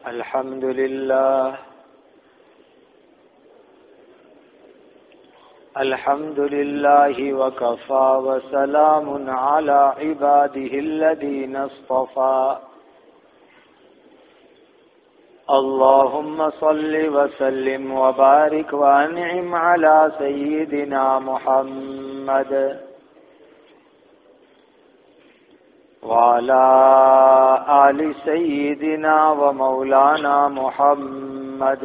الحمد لله وكفى وسلام على عباده الذين اصطفى. اللهم صل وسلم وبارك وانعم على سيدنا محمد وعلى آل سيدنا ومولانا محمد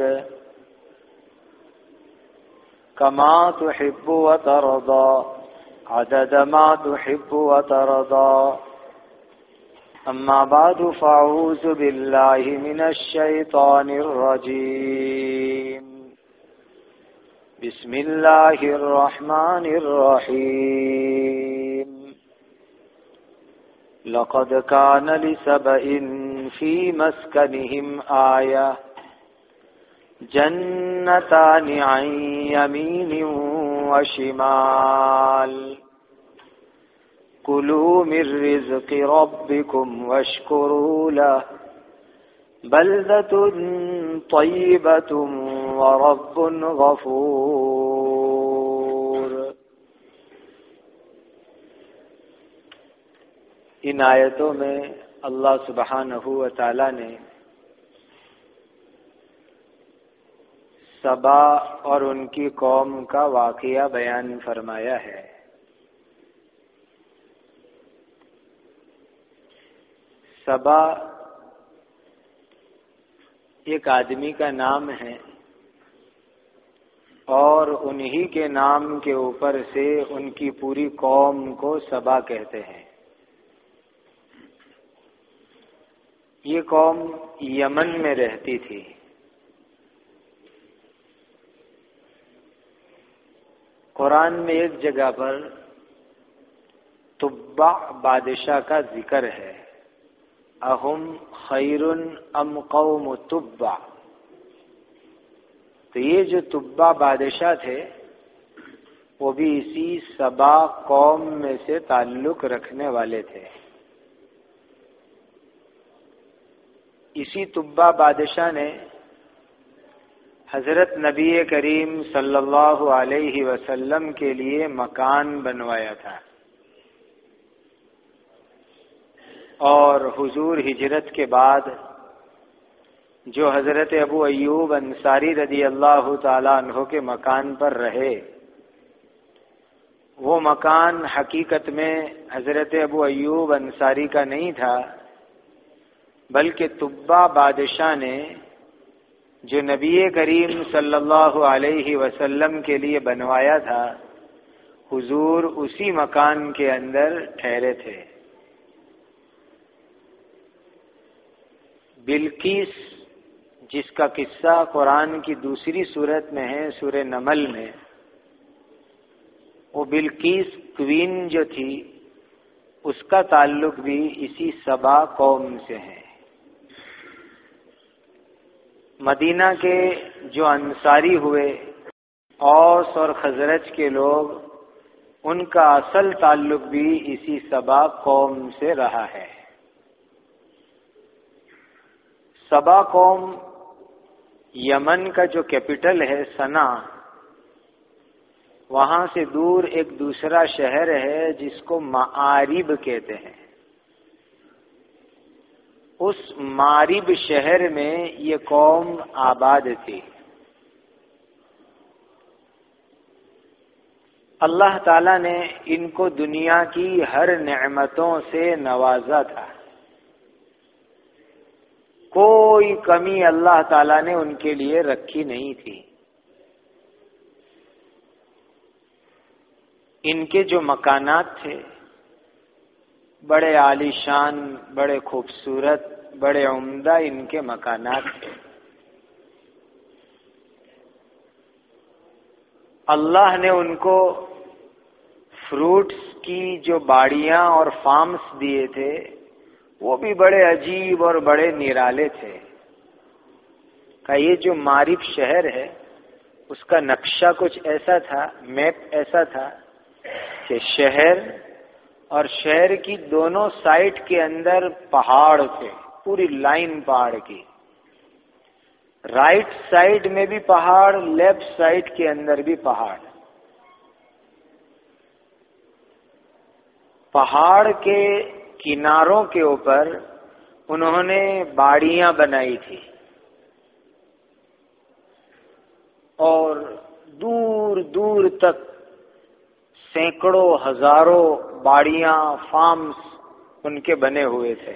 كما تحب وترضى عدد ما تحب وترضى. أما بعد فأعوذ بالله من الشيطان الرجيم. بسم الله الرحمن الرحيم. لقد كان لسبإ في مسكنهم آية جنتان عن يمين وشمال كلوا من رزق ربكم واشكروا له بلدة طيبة ورب غفور. ان آیتوں میں اللہ سبحانہ و تعالی نے سبا اور ان کی قوم کا واقعہ بیان فرمایا ہے. سبا ایک آدمی کا نام ہے اور انہی کے نام کے اوپر سے ان کی پوری قوم کو سبا کہتے ہیں. یہ قوم یمن میں رہتی تھی. قرآن میں ایک جگہ پر تبع بادشاہ کا ذکر ہے. اہم خیر ام قوم تبع. تو یہ جو تبع بادشاہ تھے وہ بھی اسی سبا قوم میں سے تعلق رکھنے والے تھے. اسی تبع بادشاہ نے حضرت نبی کریم صلی اللہ علیہ وسلم کے لیے مکان بنوایا تھا اور حضور ہجرت کے بعد جو حضرت ابو ایوب انصاری رضی اللہ تعالیٰ عنہ کے مکان پر رہے وہ مکان حقیقت میں حضرت ابو ایوب انصاری کا نہیں تھا بلکہ تبع بادشاہ نے جو نبی کریم صلی اللہ علیہ وسلم کے لیے بنوایا تھا حضور اسی مکان کے اندر ٹھہرے تھے. بلقیس جس کا قصہ قرآن کی دوسری سورت میں ہے سورہ نمل میں، وہ بلقیس کوئین جو تھی اس کا تعلق بھی اسی سبا قوم سے ہے. مدینہ کے جو انصاری ہوئے اوس اور خزرج کے لوگ ان کا اصل تعلق بھی اسی سبا قوم سے رہا ہے. سبا قوم یمن کا جو کیپٹل ہے صنع، وہاں سے دور ایک دوسرا شہر ہے جس کو معارب کہتے ہیں. اس معارب شہر میں یہ قوم آباد تھی. اللہ تعالیٰ نے ان کو دنیا کی ہر نعمتوں سے نوازا تھا. کوئی کمی اللہ تعالیٰ نے ان کے لیے رکھی نہیں تھی. ان کے جو مکانات تھے بڑے عالی شان، بڑے خوبصورت، بڑے عمدہ ان کے مکانات تھے. اللہ نے ان کو فروٹس کی جو باڑیاں اور فارمز دیے تھے وہ بھی بڑے عجیب اور بڑے نرالے تھے. کہ یہ جو معارب شہر ہے اس کا نقشہ کچھ ایسا تھا، میپ ایسا تھا کہ شہر اور شہر کی دونوں سائڈ کے اندر پہاڑ تھے، پوری لائن پہاڑ کی. رائٹ سائڈ میں بھی پہاڑ، لیفٹ سائڈ کے اندر بھی پہاڑ. پہاڑ کے کناروں کے اوپر انہوں نے باڑیاں بنائی تھی اور دور دور تک سینکڑوں ہزاروں باڑیاں، فارمز ان کے بنے ہوئے تھے،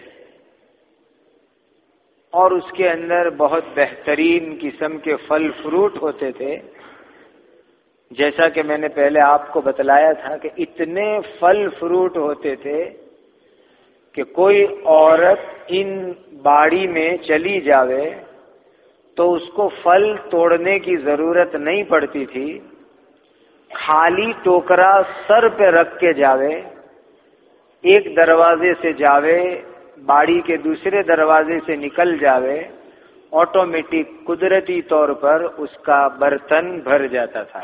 اور اس کے اندر بہت بہترین قسم کے پھل فروٹ ہوتے تھے. جیسا کہ میں نے پہلے آپ کو بتلایا تھا کہ اتنے پھل فروٹ ہوتے تھے کہ کوئی عورت ان باڑی میں چلی جاوے تو اس کو پھل توڑنے کی ضرورت نہیں پڑتی تھی. خالی ٹوکرا سر پہ رکھ کے جاوے، ایک دروازے سے جاوے، باڑی کے دوسرے دروازے سے نکل جاوے، آٹومیٹک قدرتی طور پر اس کا برتن بھر جاتا تھا.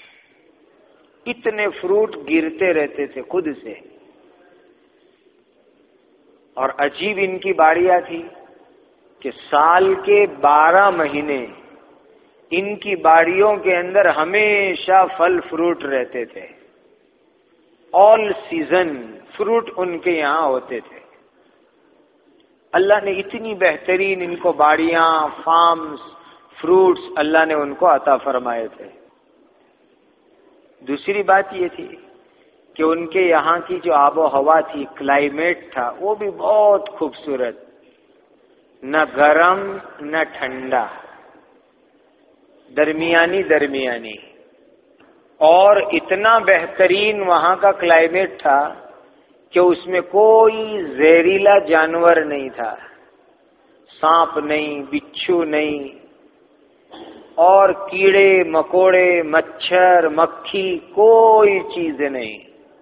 اتنے فروٹ گرتے رہتے تھے خود سے. اور عجیب ان کی باڑیاں تھی کہ سال کے 12 مہینے ان کی باڑیوں کے اندر ہمیشہ پھل فروٹ رہتے تھے. آل سیزن فروٹ ان کے یہاں ہوتے تھے. اللہ نے اتنی بہترین ان کو باڑیاں، فارمز، فروٹس اللہ نے ان کو عطا فرمائے تھے. دوسری بات یہ تھی کہ ان کے یہاں کی جو آب و ہوا تھی، کلائمیٹ تھا، وہ بھی بہت خوبصورت، نہ گرم نہ ٹھنڈا، درمیانی. اور اتنا بہترین وہاں کا کلائمیٹ تھا کہ اس میں کوئی زہریلا جانور نہیں تھا، سانپ نہیں، بچھو نہیں، اور کیڑے مکوڑے، مچھر، مکھی، کوئی چیز نہیں.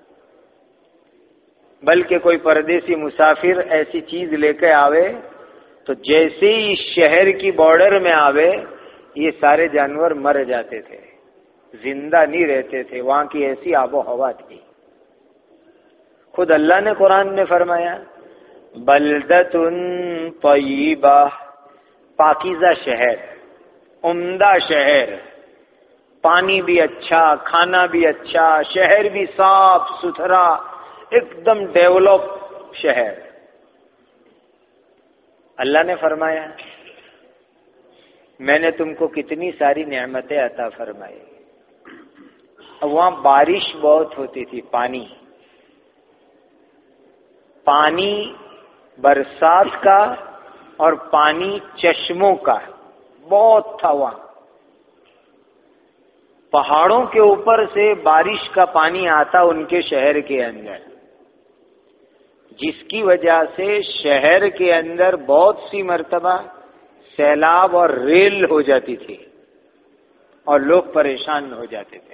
بلکہ کوئی پردیسی مسافر ایسی چیز لے کے آوے تو جیسے ہی شہر کی بارڈر میں آوے یہ سارے جانور مر جاتے تھے، زندہ نہیں رہتے تھے. وہاں کی ایسی آب و ہوا تھی. خود اللہ نے قرآن میں فرمایا بلدۃ طیبہ، پاکیزہ شہر، عمدہ شہر، پانی بھی اچھا، کھانا بھی اچھا، شہر بھی صاف ستھرا، ایک دم ڈیولپ شہر. اللہ نے فرمایا میں نے تم کو کتنی ساری نعمتیں عطا فرمائی. اب وہاں بارش بہت ہوتی تھی، پانی برسات کا اور پانی چشموں کا بہت تھا. وہاں پہاڑوں کے اوپر سے بارش کا پانی آتا ان کے شہر کے اندر، جس کی وجہ سے شہر کے اندر بہت سی مرتبہ سیلاب اور ریل ہو جاتی تھی اور لوگ پریشان ہو جاتے تھے.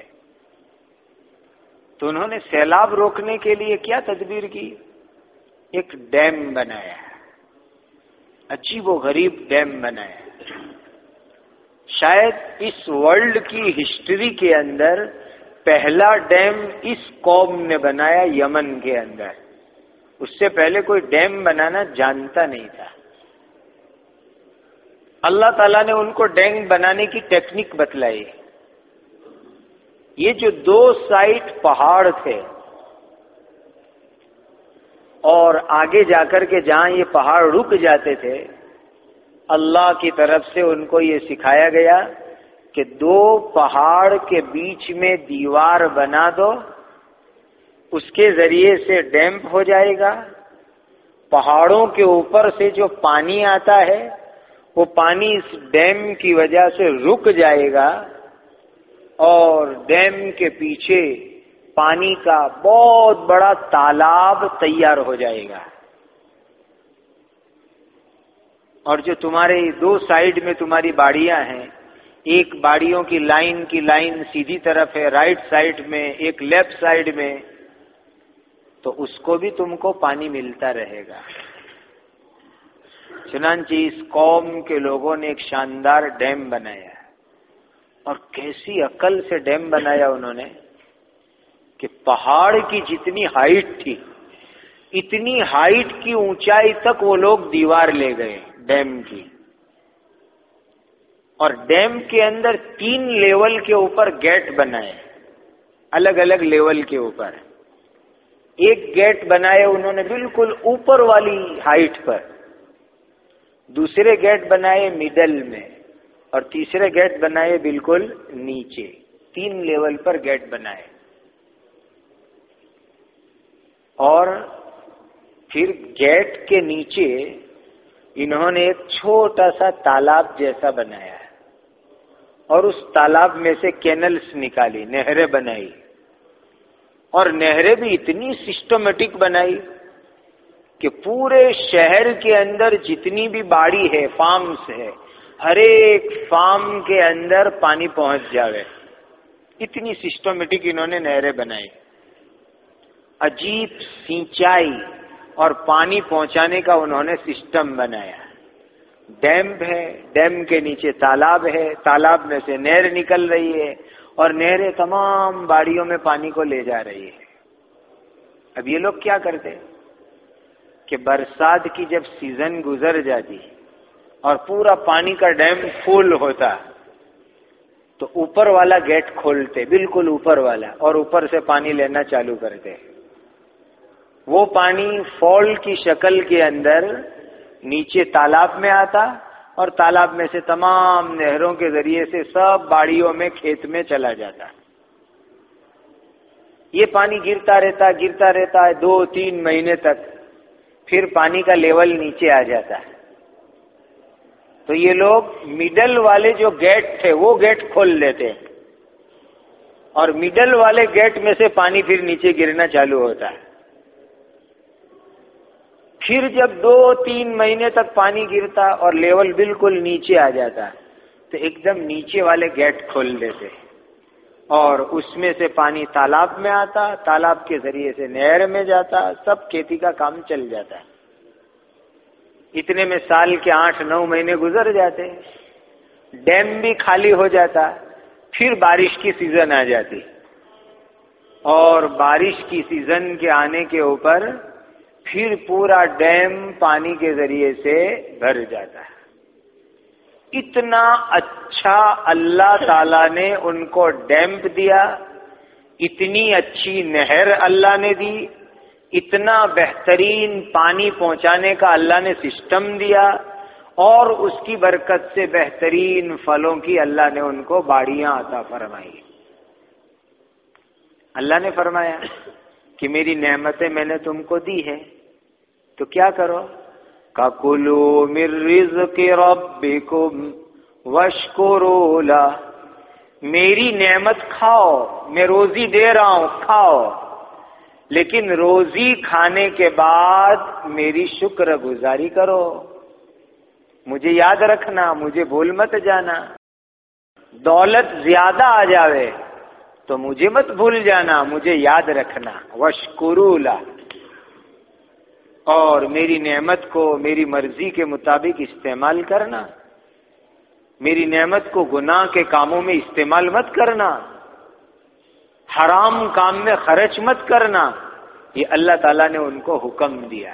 تو انہوں نے سیلاب روکنے کے لیے کیا تدبیر کی؟ ایک ڈیم بنایا، عجیب و غریب ڈیم بنایا. شاید اس ورلڈ کی ہسٹری کے اندر پہلا ڈیم اس قوم نے بنایا یمن کے اندر. اس سے پہلے کوئی ڈیم بنانا جانتا نہیں تھا. اللہ تعالیٰ نے ان کو ڈیم بنانے کی ٹیکنیک بتلائی. یہ جو 2 سائڈ پہاڑ تھے اور آگے جا کر کے جہاں یہ پہاڑ رک جاتے تھے، اللہ کی طرف سے ان کو یہ سکھایا گیا کہ 2 پہاڑ کے بیچ میں دیوار بنا دو، اس کے ذریعے سے ڈیم ہو جائے گا. پہاڑوں کے اوپر سے جو پانی آتا ہے وہ پانی اس ڈیم کی وجہ سے رک جائے گا اور ڈیم کے پیچھے پانی کا بہت بڑا تالاب تیار ہو جائے گا. اور جو تمہارے 2 سائیڈ میں تمہاری باڑیاں ہیں، ایک باڑیوں کی لائن سیدھی طرف ہے رائٹ سائیڈ میں، ایک لیفٹ سائیڈ میں، تو اس کو بھی تم کو پانی ملتا رہے گا. چنانچہ اس قوم کے لوگوں نے ایک شاندار ڈیم بنایا، اور کیسی عقل سے ڈیم بنایا انہوں نے کہ پہاڑ کی جتنی ہائٹ تھی اتنی ہائٹ کی اونچائی تک وہ لوگ دیوار لے گئے ڈیم کی. اور ڈیم کے اندر 3 لیول کے اوپر گیٹ بنائے، الگ الگ لیول کے اوپر. ایک گیٹ بنائے انہوں نے بالکل اوپر والی ہائٹ پر، دوسرے گیٹ بنائے مڈل میں، اور تیسرے گیٹ بنائے بالکل نیچے. 3 لیول پر گیٹ بنائے. اور پھر گیٹ کے نیچے انہوں نے ایک چھوٹا سا تالاب جیسا بنایا ہے، اور اس تالاب میں سے کینلز نکالی، نہریں بنائی. اور نہریں بھی اتنی سسٹمیٹک بنائی کہ پورے شہر کے اندر جتنی بھی باڑی ہے، فارمز ہے، ہر ایک فارم کے اندر پانی پہنچ جاوے. اتنی سسٹمیٹک انہوں نے نہریں بنائی. عجیب سینچائی اور پانی پہنچانے کا انہوں نے سسٹم بنایا. ڈیم ہے، ڈیم کے نیچے تالاب ہے، تالاب میں سے نہر نکل رہی ہے، اور نہریں تمام باڑیوں میں پانی کو لے جا رہی ہے. اب یہ لوگ کیا کرتے کہ برسات کی جب سیزن گزر جاتی اور پورا پانی کا ڈیم فل ہوتا تو اوپر والا گیٹ کھولتے، بالکل اوپر والا، اور اوپر سے پانی لینا چالو کرتے. وہ پانی فال کی شکل کے اندر نیچے تالاب میں آتا، اور تالاب میں سے تمام نہروں کے ذریعے سے سب باڑیوں میں، کھیت میں چلا جاتا. یہ پانی گرتا رہتا ہے 2-3 مہینے تک. پھر پانی کا لیول نیچے آ جاتا ہے. تو یہ لوگ مڈل والے جو گیٹ تھے وہ گیٹ کھول لیتے، اور مڈل والے گیٹ میں سے پانی پھر نیچے گرنا چالو ہوتا ہے. پھر جب 2-3 مہینے تک پانی گرتا اور لیول بالکل نیچے آ جاتا تو ایک دم نیچے والے گیٹ کھول دیتے، اور اس میں سے پانی تالاب میں آتا، تالاب کے ذریعے سے نہر میں جاتا، سب کھیتی کا کام چل جاتا. اتنے میں سال کے 8-9 مہینے گزر جاتے، ڈیم بھی خالی ہو جاتا. پھر بارش کی سیزن آ جاتی، اور بارش کی سیزن کے آنے کے اوپر پھر پورا ڈیم پانی کے ذریعے سے بھر جاتا ہے. اتنا اچھا اللہ تعالیٰ نے ان کو ڈیم دیا، اتنی اچھی نہر اللہ نے دی، اتنا بہترین پانی پہنچانے کا اللہ نے سسٹم دیا، اور اس کی برکت سے بہترین پھلوں کی اللہ نے ان کو باڑیاں عطا فرمائی. اللہ نے فرمایا کہ میری نعمتیں میں نے تم کو دی ہے، تو کیا کرو؟ کَکُلُوا مِن رِّزْقِ رَبِّكُمْ وَاشْكُرُوا لَهُ. میری نعمت کھاؤ، میں روزی دے رہا ہوں، کھاؤ، لیکن روزی کھانے کے بعد میری شکر گزاری کرو. مجھے یاد رکھنا، مجھے بھول مت جانا. دولت زیادہ آ جاوے تو مجھے مت بھول جانا، مجھے یاد رکھنا. وَاشْكُرُوا لَهُ. اور میری نعمت کو میری مرضی کے مطابق استعمال کرنا. میری نعمت کو گناہ کے کاموں میں استعمال مت کرنا، حرام کام میں خرچ مت کرنا. یہ اللہ تعالیٰ نے ان کو حکم دیا.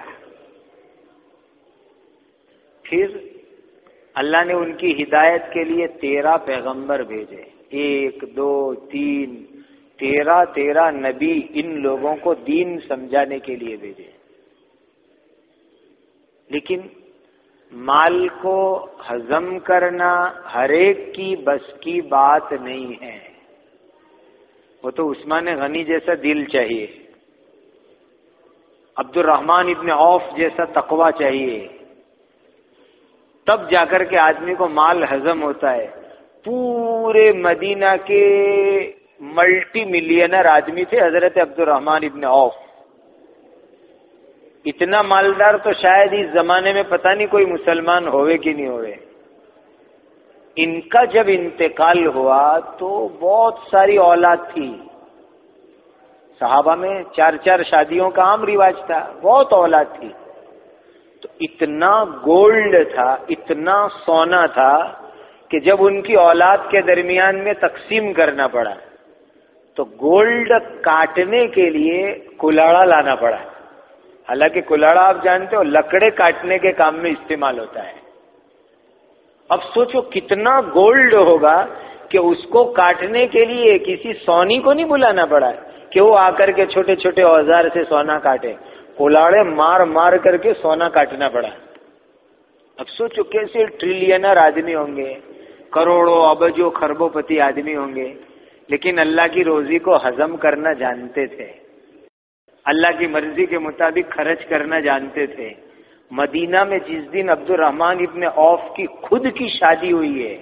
پھر اللہ نے ان کی ہدایت کے لیے 13 پیغمبر بھیجے، 1 2 3 13 نبی ان لوگوں کو دین سمجھانے کے لیے بھیجے. لیکن مال کو ہضم کرنا ہر ایک کی بس کی بات نہیں ہے. وہ تو عثمان غنی جیسا دل چاہیے، عبد الرحمن ابن عوف جیسا تقوی چاہیے، تب جا کر کے آدمی کو مال ہضم ہوتا ہے. پورے مدینہ کے ملٹی ملینر آدمی تھے حضرت عبد الرحمن ابن عوف. اتنا مالدار تو شاید اس زمانے میں پتہ نہیں کوئی مسلمان ہوئے کہ نہیں ہوئے. ان کا جب انتقال ہوا تو بہت ساری اولاد تھی. صحابہ میں 4 شادیوں کا عام رواج تھا، بہت اولاد تھی. تو اتنا گولڈ تھا، اتنا سونا تھا کہ جب ان کی اولاد کے درمیان میں تقسیم کرنا پڑا تو گولڈ کاٹنے کے لیے کلاڑا لانا پڑا. حالانکہ کلاڑا آپ جانتے ہو لکڑے کاٹنے کے کام میں استعمال ہوتا ہے، اب سوچو کتنا گولڈ ہوگا کہ اس کو کاٹنے کے لیے کسی سونی کو نہیں بلانا پڑا کہ وہ آ کر کے چھوٹے چھوٹے اوزار سے سونا کاٹے، کولاڑے مار مار کر کے سونا کاٹنا پڑا۔ اب سوچو کیسے ٹریلینر آدمی ہوں گے، کروڑوں ابجوں خربوں پتی آدمی ہوں گے، لیکن اللہ کی روزی کو ہضم کرنا جانتے تھے، اللہ کی مرضی کے مطابق خرچ کرنا جانتے تھے۔ مدینہ میں جس دن عبد الرحمن ابن عوف کی خود کی شادی ہوئی ہے،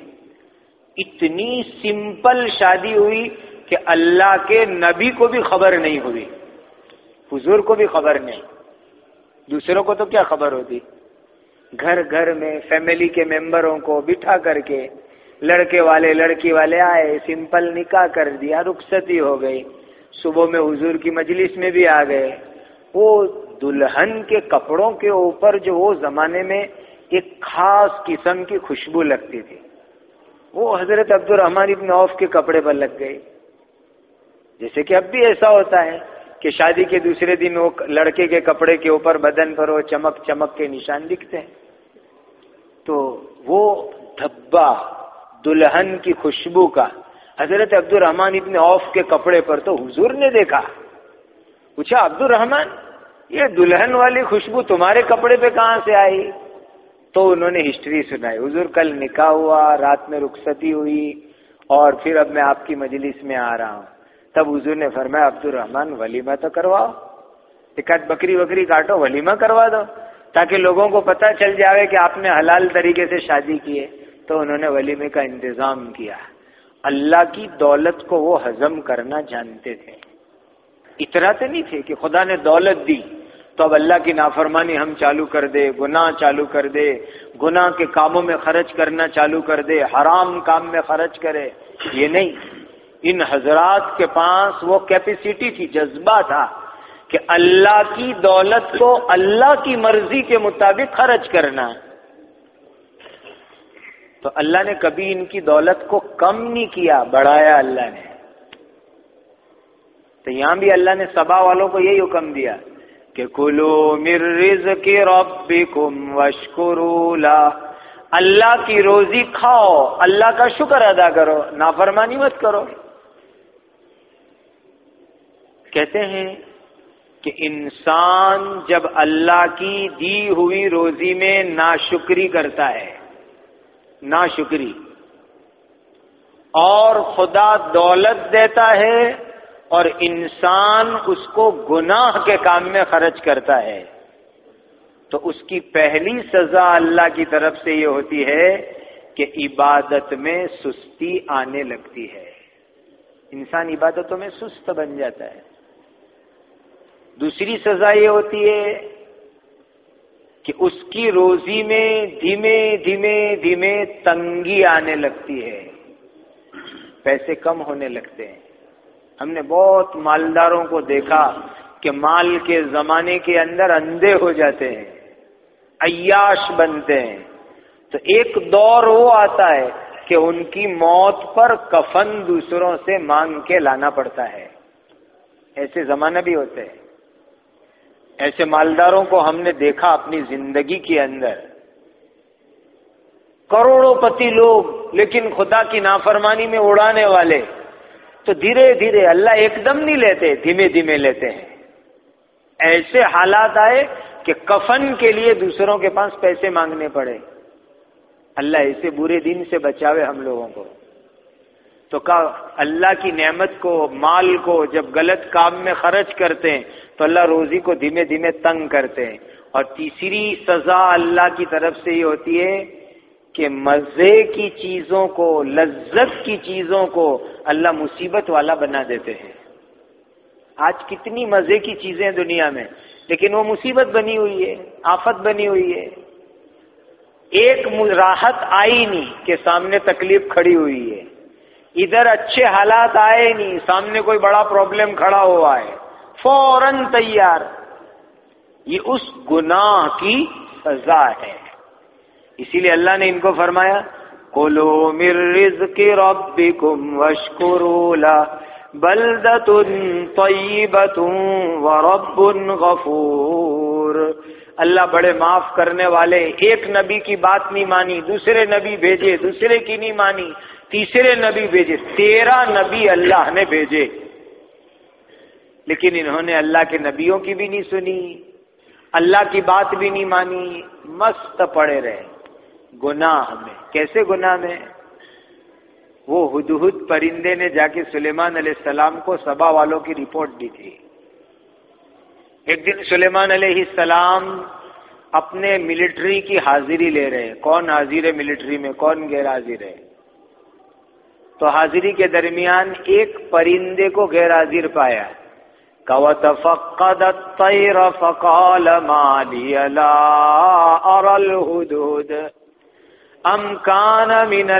اتنی سمپل شادی ہوئی کہ اللہ کے نبی کو بھی خبر نہیں ہوئی، حضور کو بھی خبر نہیں، دوسروں کو تو کیا خبر ہوتی۔ گھر گھر میں فیملی کے ممبروں کو بٹھا کر کے لڑکے والے لڑکی والے آئے، سمپل نکاح کر دیا، رخصتی ہو گئی، صبح میں حضور کی مجلس میں بھی آ گئے۔ وہ دلہن کے کپڑوں کے اوپر جو وہ زمانے میں ایک خاص قسم کی خوشبو لگتی تھی، وہ حضرت عبد الرحمن ابن عوف کے کپڑے پر لگ گئی۔ جیسے کہ اب بھی ایسا ہوتا ہے کہ شادی کے دوسرے دن وہ لڑکے کے کپڑے کے اوپر بدن پر وہ چمک چمک کے نشان دکھتے ہیں، تو وہ دھبا دلہن کی خوشبو کا حضرت عبد الرحمن ابن عوف کے کپڑے پر تو حضور نے دیکھا۔ پوچھا عبد الرحمن یہ دلہن والی خوشبو تمہارے کپڑے پہ کہاں سے آئی؟ تو انہوں نے ہسٹری سنائی، حضور کل نکاح ہوا، رات میں رخصتی ہوئی، اور پھر اب میں آپ کی مجلس میں آ رہا ہوں۔ تب حضور نے فرمایا عبد الرحمن ولیمہ تو کرواؤ، ایک آدھ بکری وکری کاٹو، ولیمہ کروا دو تاکہ لوگوں کو پتہ چل جائے کہ آپ نے حلال طریقے سے شادی کی ہے۔ تو انہوں نے ولیمے کا انتظام کیا۔ اللہ کی دولت کو وہ ہضم کرنا جانتے تھے، اتراتے نہیں تھے کہ خدا نے دولت دی تو اب اللہ کی نافرمانی ہم چالو کر دے، گناہ چالو کر دے، گناہ کے کاموں میں خرچ کرنا چالو کر دے، حرام کام میں خرچ کرے، یہ نہیں۔ ان حضرات کے پاس وہ کیپیسٹی تھی، جذبہ تھا کہ اللہ کی دولت کو اللہ کی مرضی کے مطابق خرچ کرنا۔ تو اللہ نے کبھی ان کی دولت کو کم نہیں کیا، بڑھایا اللہ نے۔ تو یہاں بھی اللہ نے سبا والوں کو یہی حکم دیا کہ کلو من رزق ربکم واشکروا لہ، اللہ کی روزی کھاؤ، اللہ کا شکر ادا کرو، نافرمانی مت کرو۔ کہتے ہیں کہ انسان جب اللہ کی دی ہوئی روزی میں ناشکری کرتا ہے، ناشکری، اور خدا دولت دیتا ہے اور انسان اس کو گناہ کے کام میں خرچ کرتا ہے، تو اس کی پہلی سزا اللہ کی طرف سے یہ ہوتی ہے کہ عبادت میں سستی آنے لگتی ہے، انسان عبادتوں میں سست بن جاتا ہے۔ دوسری سزا یہ ہوتی ہے کہ اس کی روزی میں دھیمے دھیمے دھیمے تنگی آنے لگتی ہے، پیسے کم ہونے لگتے ہیں۔ ہم نے بہت مالداروں کو دیکھا کہ مال کے زمانے کے اندر اندھے ہو جاتے ہیں، عیاش بنتے ہیں، تو ایک دور وہ آتا ہے کہ ان کی موت پر کفن دوسروں سے مانگ کے لانا پڑتا ہے۔ ایسے زمانہ بھی ہوتے ہیں، ایسے مالداروں کو ہم نے دیکھا اپنی زندگی کے اندر، کروڑوں پتی لوگ لیکن خدا کی نافرمانی میں اڑانے والے، تو دھیرے دھیرے، اللہ ایک دم نہیں لیتے، دھیمے دھیمے لیتے ہیں۔ ایسے حالات آئے کہ کفن کے لیے دوسروں کے پاس پیسے مانگنے پڑے۔ اللہ ایسے برے دن سے بچاوے ہم لوگوں کو۔ تو اللہ کی نعمت کو، مال کو جب غلط کام میں خرچ کرتے ہیں تو اللہ روزی کو دھیمے دھیمے تنگ کرتے ہیں۔ اور تیسری سزا اللہ کی طرف سے یہ ہوتی ہے کہ مزے کی چیزوں کو، لذت کی چیزوں کو اللہ مصیبت والا بنا دیتے ہیں۔ آج کتنی مزے کی چیزیں دنیا میں، لیکن وہ مصیبت بنی ہوئی ہے، آفت بنی ہوئی ہے۔ ایک راحت آئی نہیں کہ سامنے تکلیف کھڑی ہوئی ہے، ادھر اچھے حالات آئے نہیں، سامنے کوئی بڑا پرابلم کھڑا ہوا ہے، فوراً تیار۔ یہ اس گناہ کی سزا ہے۔ اسی لیے اللہ نے ان کو فرمایا کُلُوا مِن رِزْقِ رَبِّكُمْ وَاشْكُرُوا لَهُ بَلْدَةٌ طَيِّبَةٌ وَرَبٌّ غَفُورٌ۔ اللہ بڑے معاف کرنے والے. ایک نبی کی بات نہیں مانی, دوسرے نبی بھیجے, دوسرے کی نہیں مانی, تیسرے نبی بھیجے, 13 نبی اللہ نے بھیجے, لیکن انہوں نے اللہ کے نبیوں کی بھی نہیں سنی, اللہ کی بات بھی نہیں مانی, مست پڑے رہے گناہ میں. کیسے گناہ میں؟ وہ ہدہد پرندے نے جا کے سلیمان علیہ السلام کو سبا والوں کی رپورٹ دی تھی. ایک دن سلیمان علیہ السلام اپنے ملٹری کی حاضری لے رہے. کون حاضر ہے ملٹری میں, کون غیر حاضر ہے؟ تو حاضری کے درمیان ایک پرندے کو غیر حاضر پایا. وَتَفَقَّدَ الطَّيْرَ فَقَالَ مَا لِيَ لَا أَرَى الْهُدْهُدَ أَمْ كَانَ مِنَ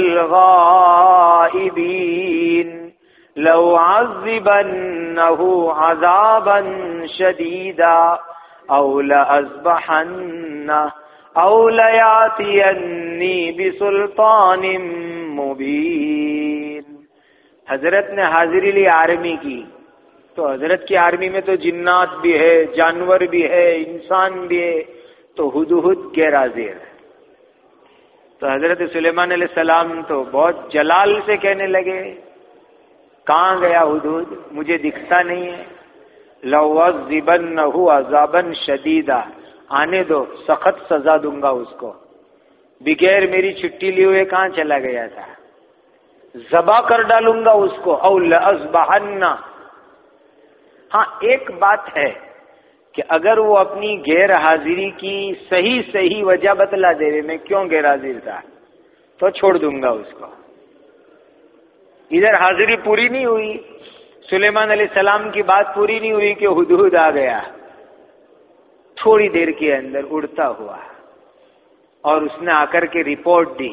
الْغَائِبِينَ لَوْ عَذِّبَنَّهُ عَذَابًا شَدِيدًا أَوْ لَأَذْبَحَنَّهُ أَوْ لَيَأْتِيَنِّي بِسُلْطَانٍ مُبِينٍ. حضرت نے حاضری لی آرمی کی, تو حضرت کی آرمی میں تو جنات بھی ہے, جانور بھی ہے, انسان بھی ہے, تو ہدہد غیر حاضر. تو حضرت سلیمان علیہ السلام تو بہت جلال سے کہنے لگے, کہاں گیا ہدہد, مجھے دکھتا نہیں ہے. لَوَعَذِّبَنَّهُ عَذَابًا شَدِيدًا, آنے دو, سخت سزا دوں گا اس کو. بغیر میری چھٹی لیے ہوئے کہاں چلا گیا تھا, ذبح کر ڈالوں گا اس کو. او لَأَذْبَحَنَّهُ. ہاں ایک بات ہے کہ اگر وہ اپنی غیر حاضری کی صحیح وجہ بتلا دے رہے, میں کیوں غیر حاضر تھا, تو چھوڑ دوں گا اس کو. ادھر حاضری پوری نہیں ہوئی, سلیمان علیہ السلام کی بات پوری نہیں ہوئی کہ ہدہد آ گیا. تھوڑی دیر کے اندر اڑتا ہوا, اور اس نے آ کر کے رپورٹ دی.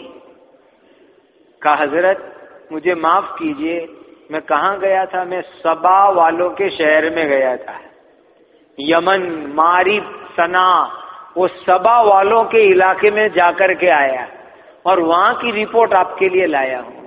کہا حضرت مجھے معاف کیجئے, میں کہاں گیا تھا؟ میں سبا والوں کے شہر میں گیا تھا, یمن, مارب, سنا, وہ سبا والوں کے علاقے میں جا کر کے آیا, اور وہاں کی رپورٹ آپ کے لیے لایا ہوں.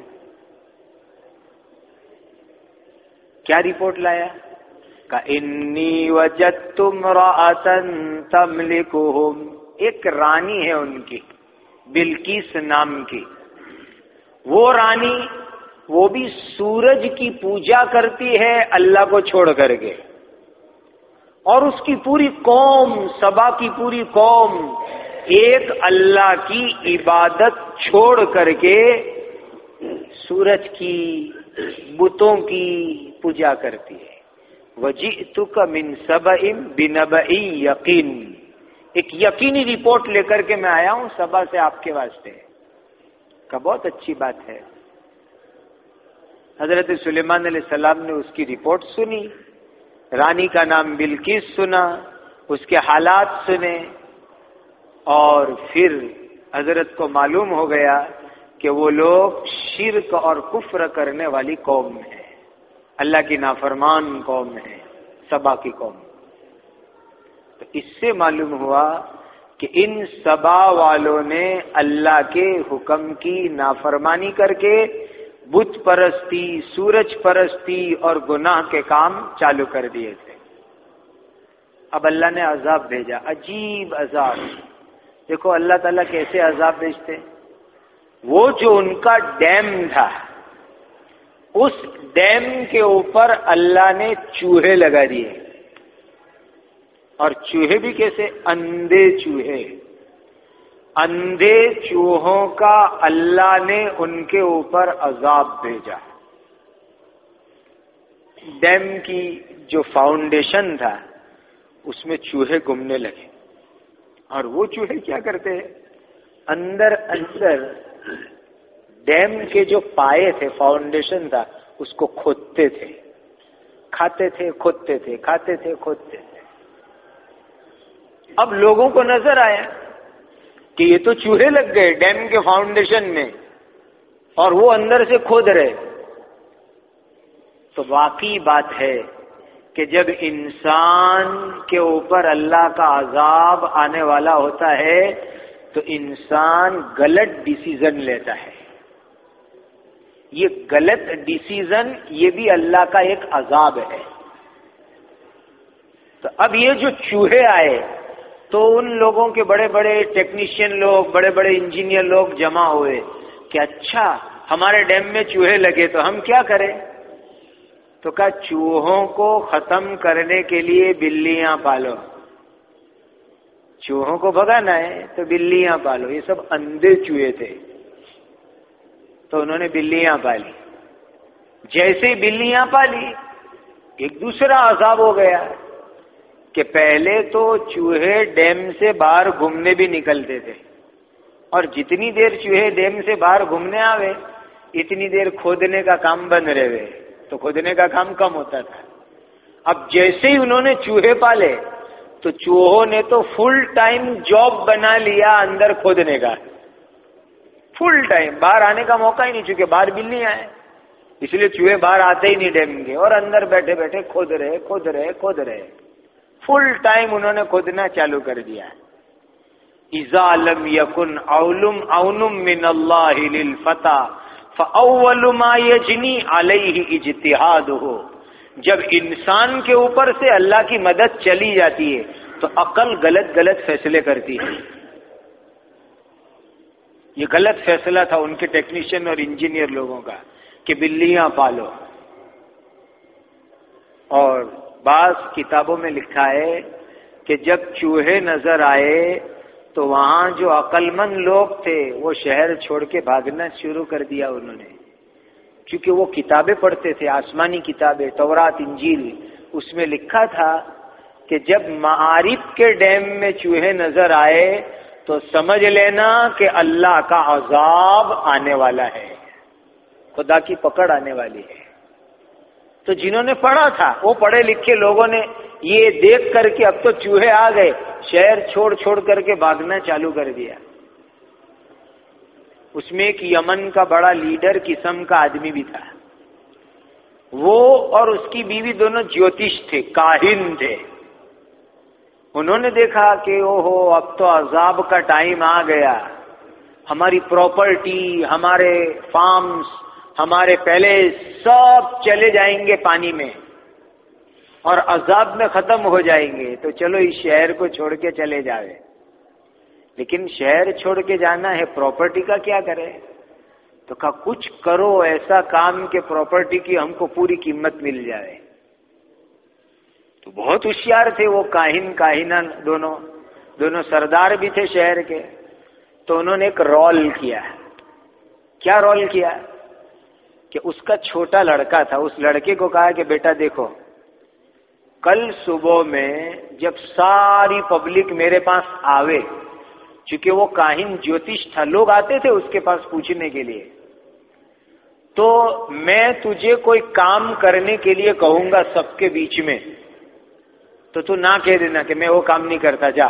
کیا رپورٹ لایا؟ کہ انی وجدت امرأة تملکہم, ایک رانی ہے ان کی, بلقیس نام کی. وہ رانی وہ بھی سورج کی پوجا کرتی ہے اللہ کو چھوڑ کر کے, اور اس کی پوری قوم, سبا کی پوری قوم ایک اللہ کی عبادت چھوڑ کر کے سورج کی, بتوں کی پوجا کرتی ہے. وَجِئْتُكَ مِنْ سَبَإٍ بِنَبَإٍ یقین, ایک یقینی رپورٹ لے کر کے میں آیا ہوں سبا سے آپ کے واسطے. کا بہت اچھی بات ہے. حضرت سلیمان علیہ السلام نے اس کی رپورٹ سنی, رانی کا نام بلقیس سنا, اس کے حالات سنے, اور پھر حضرت کو معلوم ہو گیا کہ وہ لوگ شرک اور کفر کرنے والی قوم ہے, اللہ کی نافرمان قوم ہے, سبا کی قوم. تو اس سے معلوم ہوا کہ ان سبا والوں نے اللہ کے حکم کی نافرمانی کر کے بت پرستی, سورج پرستی اور گناہ کے کام چالو کر دیے تھے. اب اللہ نے عذاب بھیجا, عجیب عذاب. دیکھو اللہ تعالیٰ کیسے عذاب بھیجتے. وہ جو ان کا ڈیم تھا, اس ڈیم کے اوپر اللہ نے چوہے لگا دیے, اور چوہے بھی کیسے, اندھے چوہے. اندھے چوہوں کا اللہ نے ان کے اوپر عذاب بھیجا. ڈیم کی جو فاؤنڈیشن تھا اس میں چوہے گھومنے لگے, اور وہ چوہے کیا کرتے ہیں, اندر ڈیم کے جو پائے تھے, فاؤنڈیشن تھا, اس کو کھودتے تھے, کھاتے تھے, کھودتے تھے, کھاتے تھے, کھودتے تھے. اب لوگوں کو نظر آیا کہ یہ تو چوہے لگ گئے ڈیم کے فاؤنڈیشن میں, اور وہ اندر سے کھود رہے. تو واقعی بات ہے کہ جب انسان کے اوپر اللہ کا عذاب آنے والا ہوتا ہے تو انسان غلط ڈیسیزن لیتا ہے. یہ غلط ڈیسیزن یہ بھی اللہ کا ایک عذاب ہے. تو اب یہ جو چوہے آئے تو ان لوگوں کے بڑے بڑے ٹیکنیشین لوگ، بڑے بڑے انجینئر لوگ جمع ہوئے کہ اچھا ہمارے ڈیم میں چوہے لگے تو ہم کیا کریں؟ تو کہا چوہوں کو ختم کرنے کے لیے بلیاں پالو، چوہوں کو بھگانا ہے تو بلیاں پالو۔ یہ سب اندھے چوہے تھے تو انہوں نے بلیاں پالی۔ جیسے ہی بلیاں پالی ایک دوسرا عذاب ہو گیا کہ پہلے تو چوہے ڈیم سے باہر گھومنے بھی نکلتے تھے، اور جتنی دیر چوہے ڈیم سے باہر گھومنے آوے اتنی دیر کھودنے کا کام بند رہے، تو کھودنے کا کام کم ہوتا تھا۔ اب جیسے ہی انہوں نے چوہے پالے تو چوہوں نے تو فل ٹائم جاب بنا لیا اندر کھودنے کا، فل ٹائم، باہر آنے کا موقع ہی نہیں، چونکہ باہر بلیاں ہیں اس لیے چوہے باہر آتے ہی نہیں ڈیم کے، اور اندر بیٹھے بیٹھے کھود رہے، فل ٹائم انہوں نے کھودنا چالو کر دیا۔ اذا لم یکن اون من اللہ للفتى فاول ما یجنی علیہ اجتہادہ، جب انسان کے اوپر سے اللہ کی مدد چلی جاتی ہے تو عقل غلط فیصلے کرتی ہے۔ یہ غلط فیصلہ تھا ان کے ٹیکنیشین اور انجینئر لوگوں کا کہ بلیاں پالو، اور بعض کتابوں میں لکھا ہے کہ جب چوہے نظر آئے تو وہاں جو عقل مند لوگ تھے وہ شہر چھوڑ کے بھاگنا شروع کر دیا انہوں نے، کیونکہ وہ کتابیں پڑھتے تھے، آسمانی کتابیں، تورات، انجیل، اس میں لکھا تھا کہ جب معارف کے ڈیم میں چوہے نظر آئے تو سمجھ لینا کہ اللہ کا عذاب آنے والا ہے، خدا کی پکڑ آنے والی ہے۔ تو جنہوں نے پڑھا تھا وہ پڑھے لکھے لوگوں نے یہ دیکھ کر کے اب تو چوہے آ گئے، شہر چھوڑ کر کے بھاگنا چالو کر دیا۔ اس میں ایک یمن کا بڑا لیڈر قسم کا آدمی بھی تھا، وہ اور اس کی بیوی دونوں جوتش تھے، کاہن تھے۔ انہوں نے دیکھا کہ اوہو اب تو عذاب کا ٹائم آ گیا، ہماری پراپرٹی، ہمارے فارمز، ہمارے پیلیس سب چلے جائیں گے پانی میں اور عذاب میں ختم ہو جائیں گے، تو چلو اس شہر کو چھوڑ کے چلے جاوے۔ لیکن شہر چھوڑ کے جانا ہے، پراپرٹی کا کیا کرے؟ تو کہا کچھ کرو ایسا کام کہ پراپرٹی کی ہم کو پوری قیمت مل جائے۔ تو بہت ہوشیار تھے وہ کاہنہ دونوں سردار بھی تھے شہر کے، تو انہوں نے ایک رول کیا۔ کیا رول کیا؟ کہ اس کا چھوٹا لڑکا تھا، اس لڑکے کو کہا کہ بیٹا دیکھو، کل صبح میں جب ساری پبلک میرے پاس آوے، چونکہ وہ کاہن جوتش تھا، لوگ آتے تھے اس کے پاس پوچھنے کے لیے، تو میں تجھے کوئی کام کرنے کے لیے کہوں گا سب کے بیچ میں، تو نہ کہہ دینا کہ میں وہ کام نہیں کرتا، جا۔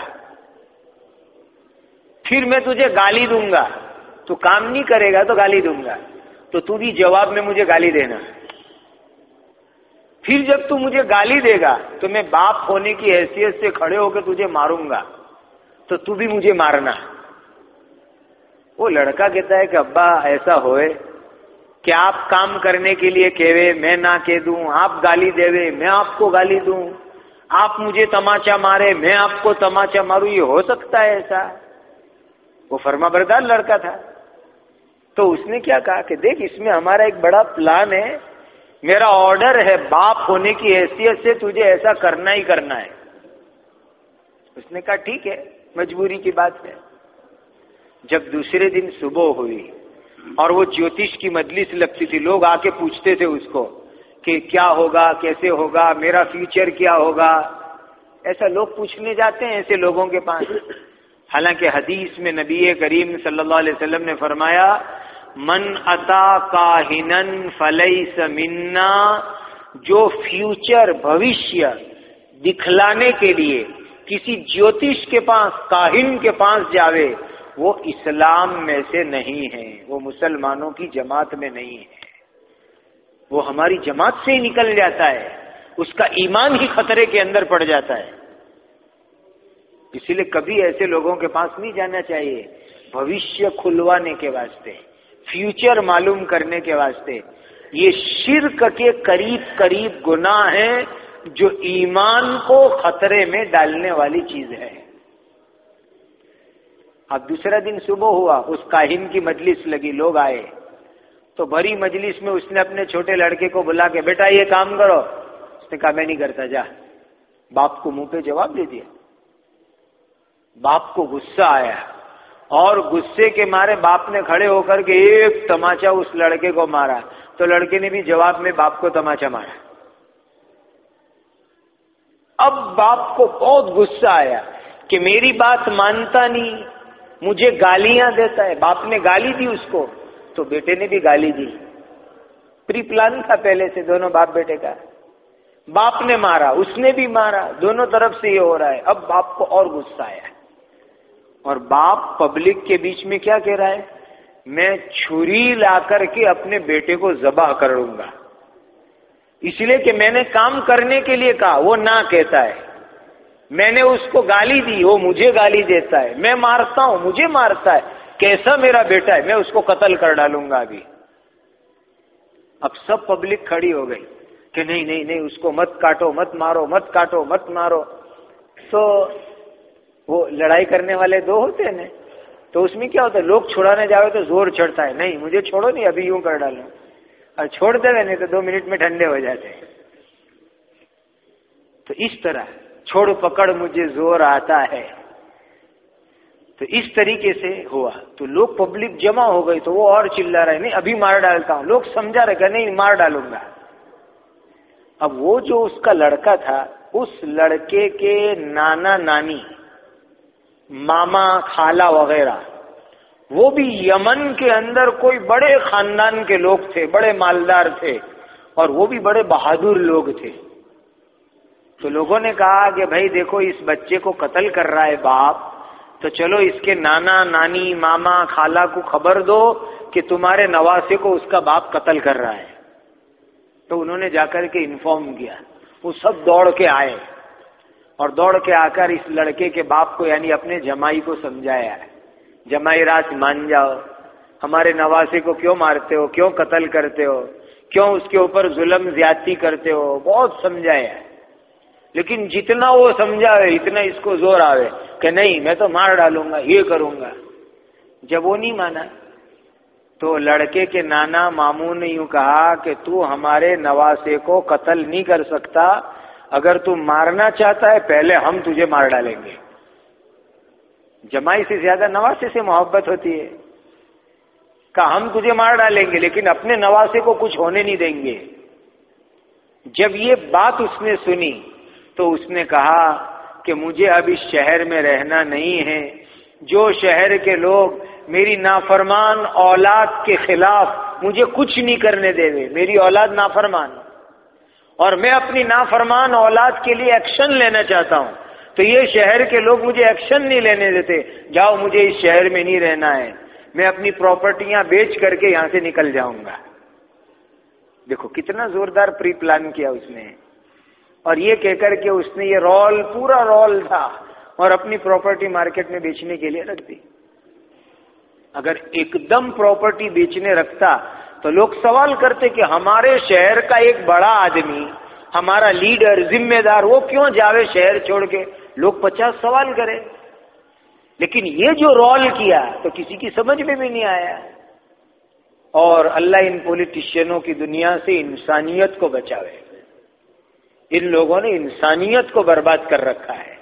پھر میں تجھے گالی دوں گا، تو کام نہیں کرے گا تو گالی دوں گا، تو بھی جواب میں مجھے گالی دینا۔ پھر جب تو مجھے گالی دے گا تو میں باپ ہونے کی حیثیت سے کھڑے ہو کے تجھے ماروں گا، تو بھی مجھے مارنا۔ وہ لڑکا کہتا ہے کہ ابا ایسا ہوئے کہ آپ کام کرنے کے لیے کہوے میں نہ کہہ دوں، آپ گالی دیوے میں آپ کو گالی دوں، آپ مجھے تماچا مارے میں آپ کو تماچا ماروں، یہ ہو سکتا ہے ایسا؟ وہ فرما بردار لڑکا تھا۔ تو اس نے کیا کہا کہ دیکھ اس میں ہمارا ایک بڑا پلان ہے، میرا آرڈر ہے، باپ ہونے کی حیثیت سے تجھے ایسا کرنا ہی کرنا ہے۔ اس نے کہا ٹھیک ہے، مجبوری کی بات ہے۔ جب دوسرے دن صبح ہوئی اور وہ جوتش کی مجلس لگتی تھی، لوگ آ کے پوچھتے تھے اس کو کہ کیا ہوگا، کیسے ہوگا، میرا فیوچر کیا ہوگا، ایسا لوگ پوچھنے جاتے ہیں ایسے لوگوں کے پاس۔ حالانکہ حدیث میں نبی کریم صلی اللہ علیہ وسلم نے فرمایا من اتا کاہنن فلیس منا، جو فیوچر بھوشیہ دکھلانے کے لیے کسی جوتش کے پاس، کاہن کے پاس جاوے، وہ اسلام میں سے نہیں ہے، وہ مسلمانوں کی جماعت میں نہیں ہے، وہ ہماری جماعت سے ہی نکل جاتا ہے، اس کا ایمان ہی خطرے کے اندر پڑ جاتا ہے۔ اسی لیے کبھی ایسے لوگوں کے پاس نہیں جانا چاہیے، بھوشیہ کھلوانے کے واسطے، فیوچر معلوم کرنے کے واسطے۔ یہ شرک کے قریب گناہ ہے جو ایمان کو خطرے میں ڈالنے والی چیز ہے۔ اب دوسرا دن صبح ہوا، اس کاہن کی مجلس لگی، لوگ آئے تو بڑی مجلس میں اس نے اپنے چھوٹے لڑکے کو بلا کے بیٹا یہ کام کرو، اس نے کہا میں نہیں کرتا، جا۔ باپ کو منہ پہ جواب دے دیا۔ باپ کو غصہ آیا اور غصے کے مارے باپ نے کھڑے ہو کر کے ایک تماچا اس لڑکے کو مارا، تو لڑکے نے بھی جواب میں باپ کو تماچا مارا۔ اب باپ کو بہت غصہ آیا کہ میری بات مانتا نہیں، مجھے گالیاں دیتا ہے۔ باپ نے گالی دی اس کو تو بیٹے نے بھی گالی دی۔ پری پلان تھا پہلے سے دونوں باپ بیٹے کا۔ باپ نے مارا، اس نے بھی مارا، دونوں طرف سے یہ ہو رہا ہے۔ اب باپ کو اور غصہ آیا اور باپ پبلک کے بیچ میں کیا کہہ رہا ہے؟ میں چھری لا کر کے اپنے بیٹے کو ذبح کر لوں گا، اس لیے کہ میں نے کام کرنے کے لیے کہا، وہ نہ کہتا ہے۔ میں نے اس کو گالی دی، وہ مجھے گالی دیتا ہے۔ میں مارتا ہوں، مجھے مارتا ہے، کیسا میرا بیٹا ہے، میں اس کو قتل کر ڈالوں گا ابھی۔ اب سب پبلک کھڑی ہو گئی کہ نہیں نہیں نہیں، اس کو مت کاٹو، مت مارو، مت کاٹو، مت مارو۔ تو وہ لڑائی کرنے والے دو ہوتے ہیں نا، تو اس میں کیا ہوتا ہے، لوگ چھڑانے جاوے تو زور چڑھتا ہے، نہیں مجھے چھوڑو نہیں، ابھی یوں کر ڈالو، اور چھوڑ دے نہیں تو 2 منٹ میں ٹھنڈے ہو جاتے ہیں۔ تو اس طرح چھوڑ پکڑ مجھے زور آتا ہے، تو اس طریقے سے ہوا۔ تو لوگ پبلک جمع ہو گئی تو وہ اور چلا رہے، نہیں ابھی مار ڈالتا ہوں، لوگ سمجھا رہے کہ نہیں مار ڈالوں گا۔ اب وہ جو اس کا لڑکا تھا، اس لڑکے کے نانا نانی، ماما خالہ وغیرہ، وہ بھی یمن کے اندر کوئی بڑے خاندان کے لوگ تھے، بڑے مالدار تھے، اور وہ بھی بڑے بہادر لوگ تھے۔ تو لوگوں نے کہا کہ بھائی دیکھو اس بچے کو قتل کر رہا ہے باپ، تو چلو اس کے نانا نانی ماما خالہ کو خبر دو کہ تمہارے نواسے کو اس کا باپ قتل کر رہا ہے۔ تو انہوں نے جا کر کے انفارم کیا، وہ سب دوڑ کے آئے اور دوڑ کے آ کر اس لڑکے کے باپ کو یعنی اپنے جمائی کو سمجھایا، جمائی رات مان جاؤ، ہمارے نواسے کو کیوں مارتے ہو، کیوں قتل کرتے ہو، کیوں اس کے اوپر ظلم زیادتی کرتے ہو، بہت سمجھایا۔ لیکن جتنا وہ سمجھاوے اتنا اس کو زور آوے کہ نہیں میں تو مار ڈالوں گا، یہ کروں گا۔ جب وہ نہیں مانا تو لڑکے کے نانا ماموں نے یوں کہا کہ تو ہمارے نواسے کو قتل نہیں کر سکتا، اگر تو مارنا چاہتا ہے پہلے ہم تجھے مار ڈالیں گے۔ جمائی سے زیادہ نواسے سے محبت ہوتی ہے، کہ ہم تجھے مار ڈالیں گے لیکن اپنے نواسے کو کچھ ہونے نہیں دیں گے۔ جب یہ بات اس نے سنی تو اس نے کہا کہ مجھے اب اس شہر میں رہنا نہیں ہے، جو شہر کے لوگ میری نافرمان اولاد کے خلاف مجھے کچھ نہیں کرنے دے گے، میری اولاد نافرمان اور میں اپنی نافرمان اولاد کے لیے ایکشن لینا چاہتا ہوں، تو یہ شہر کے لوگ مجھے ایکشن نہیں لینے دیتے، جاؤ مجھے اس شہر میں نہیں رہنا ہے، میں اپنی پراپرٹیاں بیچ کر کے یہاں سے نکل جاؤں گا۔ دیکھو کتنا زوردار پری پلان کیا اس نے، اور یہ کہہ کر کے اس نے یہ پورا رول تھا اور اپنی پراپرٹی مارکیٹ میں بیچنے کے لیے رکھ دی۔ اگر ایک دم پراپرٹی بیچنے رکھتا تو لوگ سوال کرتے کہ ہمارے شہر کا ایک بڑا آدمی، ہمارا لیڈر، ذمہ دار، وہ کیوں جاوے شہر چھوڑ کے، لوگ 50 سوال کرے۔ لیکن یہ جو رول کیا تو کسی کی سمجھ میں بھی نہیں آیا، اور اللہ ان پولیٹیشینوں کی دنیا سے انسانیت کو بچاوے۔ ان لوگوں نے انسانیت کو برباد کر رکھا ہے۔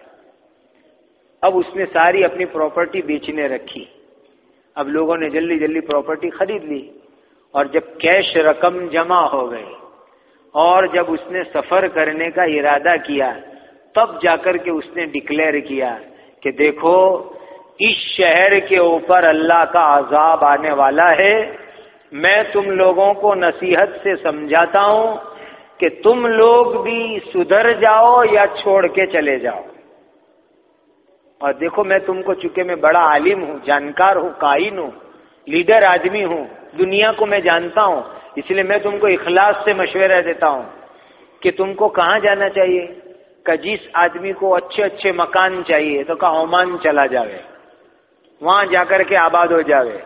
اب اس نے ساری اپنی پراپرٹی بیچنے رکھی، اب لوگوں نے جلدی جلدی پراپرٹی خرید لی، اور جب کیش رقم جمع ہو گئی اور جب اس نے سفر کرنے کا ارادہ کیا، تب جا کر کے اس نے ڈکلیئر کیا کہ دیکھو اس شہر کے اوپر اللہ کا عذاب آنے والا ہے، میں تم لوگوں کو نصیحت سے سمجھاتا ہوں کہ تم لوگ بھی سدھر جاؤ یا چھوڑ کے چلے جاؤ۔ اور دیکھو میں تم کو چونکہ میں بڑا عالم ہوں، جانکار ہوں، کائن ہوں، لیڈر آدمی ہوں، دنیا کو میں جانتا ہوں، اس لیے میں تم کو اخلاص سے مشورہ دیتا ہوں کہ تم کو کہاں جانا چاہیے، کہ جس آدمی کو اچھے اچھے مکان چاہیے تو کہ عمان چلا جاوے، وہاں جا کر کے آباد ہو جاوے۔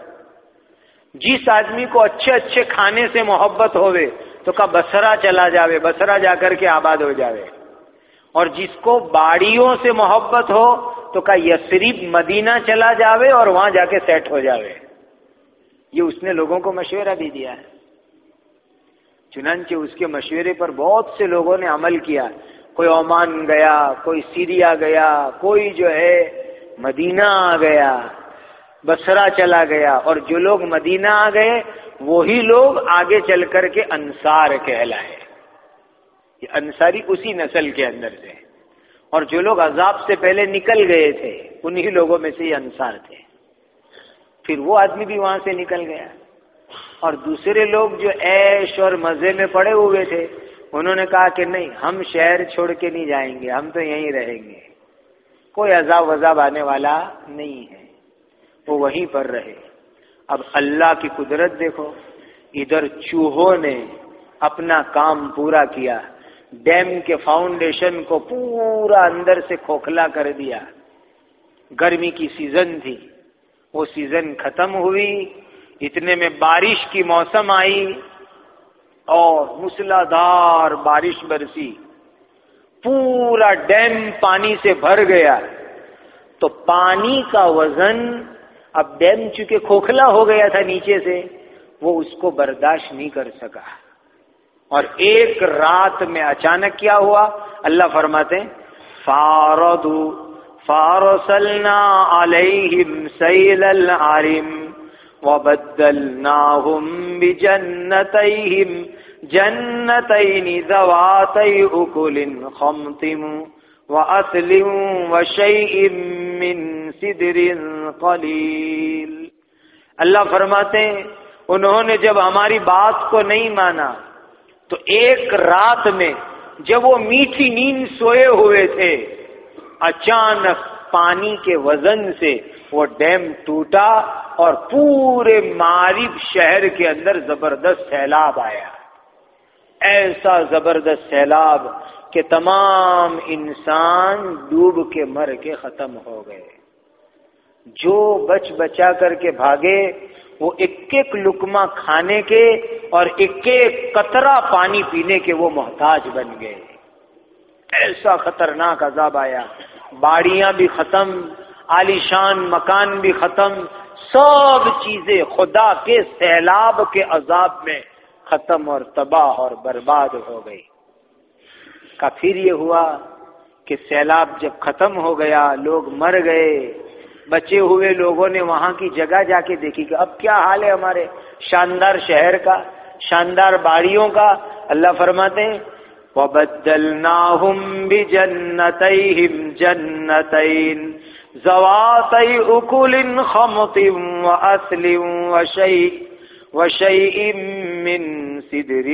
جس آدمی کو اچھے اچھے کھانے سے محبت ہوئے تو کہ بصرہ چلا جاوے، بصرہ جا کر کے آباد ہو جاوے۔ اور جس کو باڑیوں سے محبت ہو تو کہا یثرب مدینہ چلا جاوے اور وہاں جا کے سیٹ ہو جاوے. یہ اس نے لوگوں کو مشورہ بھی دیا ہے. چنانچہ اس کے مشورے پر بہت سے لوگوں نے عمل کیا. کوئی عمان گیا، کوئی سیریا گیا، کوئی جو ہے مدینہ آ گیا، بصرہ چلا گیا. اور جو لوگ مدینہ آ گئے وہی لوگ آگے چل کر کے انصار کہلائے. یہ انصاری اسی نسل کے اندر سے. اور جو لوگ عذاب سے پہلے نکل گئے تھے انہی لوگوں میں سے یہ انصار تھے. پھر وہ آدمی بھی وہاں سے نکل گیا. اور دوسرے لوگ جو عیش اور مزے میں پڑے ہوئے تھے انہوں نے کہا کہ نہیں، ہم شہر چھوڑ کے نہیں جائیں گے، ہم تو یہیں رہیں گے، کوئی عذاب وذاب آنے والا نہیں ہے. وہ وہیں پر رہے. اب اللہ کی قدرت دیکھو، ادھر چوہوں نے اپنا کام پورا کیا، ڈیم کے فاؤنڈیشن کو پورا اندر سے کھوکھلا کر دیا. گرمی کی سیزن تھی، وہ سیزن ختم ہوئی، اتنے میں بارش کی موسم آئی اور موسلادھار بارش برسی، پورا ڈیم پانی سے بھر گیا. تو پانی کا وزن، اب ڈیم چونکہ کھوکھلا ہو گیا تھا نیچے سے، وہ اس کو برداشت نہیں کر سکا. اور ایک رات میں اچانک کیا ہوا؟ اللہ فرماتے ہیں فارسلنا علیہم سیل العرم وبدلناہم بجنتیہم جنتین ذواتئی اکل خمط وعسل وشیء من سدر قلیل. اللہ فرماتے ہیں انہوں نے جب ہماری بات کو نہیں مانا تو ایک رات میں جب وہ میٹھی نیند سوئے ہوئے تھے، اچانک پانی کے وزن سے وہ ڈیم ٹوٹا اور پورے معرب شہر کے اندر زبردست سیلاب آیا. ایسا زبردست سیلاب کہ تمام انسان ڈوب کے مر کے ختم ہو گئے. جو بچا کر کے بھاگے وہ ایک ایک لقمہ کھانے کے اور ایک ایک قطرہ پانی پینے کے وہ محتاج بن گئے. ایسا خطرناک عذاب آیا. باڑیاں بھی ختم، عالیشان مکان بھی ختم، سب چیزیں خدا کے سیلاب کے عذاب میں ختم اور تباہ اور برباد ہو گئی. کا پھر یہ ہوا کہ سیلاب جب ختم ہو گیا، لوگ مر گئے، بچے ہوئے لوگوں نے وہاں کی جگہ جا کے دیکھی کہ اب کیا حال ہے ہمارے شاندار شہر کا، شاندار باڑیوں کا. اللہ فرماتے ہیں وَبَدَّلْنَاهُمْ بِجَنَّتَيْهِمْ جَنَّتَيْنِ ذَوَاتَيْ أُكُلٍ خَمْطٍ وَأَثْلٍ وَشَيْءٍ مِّن سِدْرٍ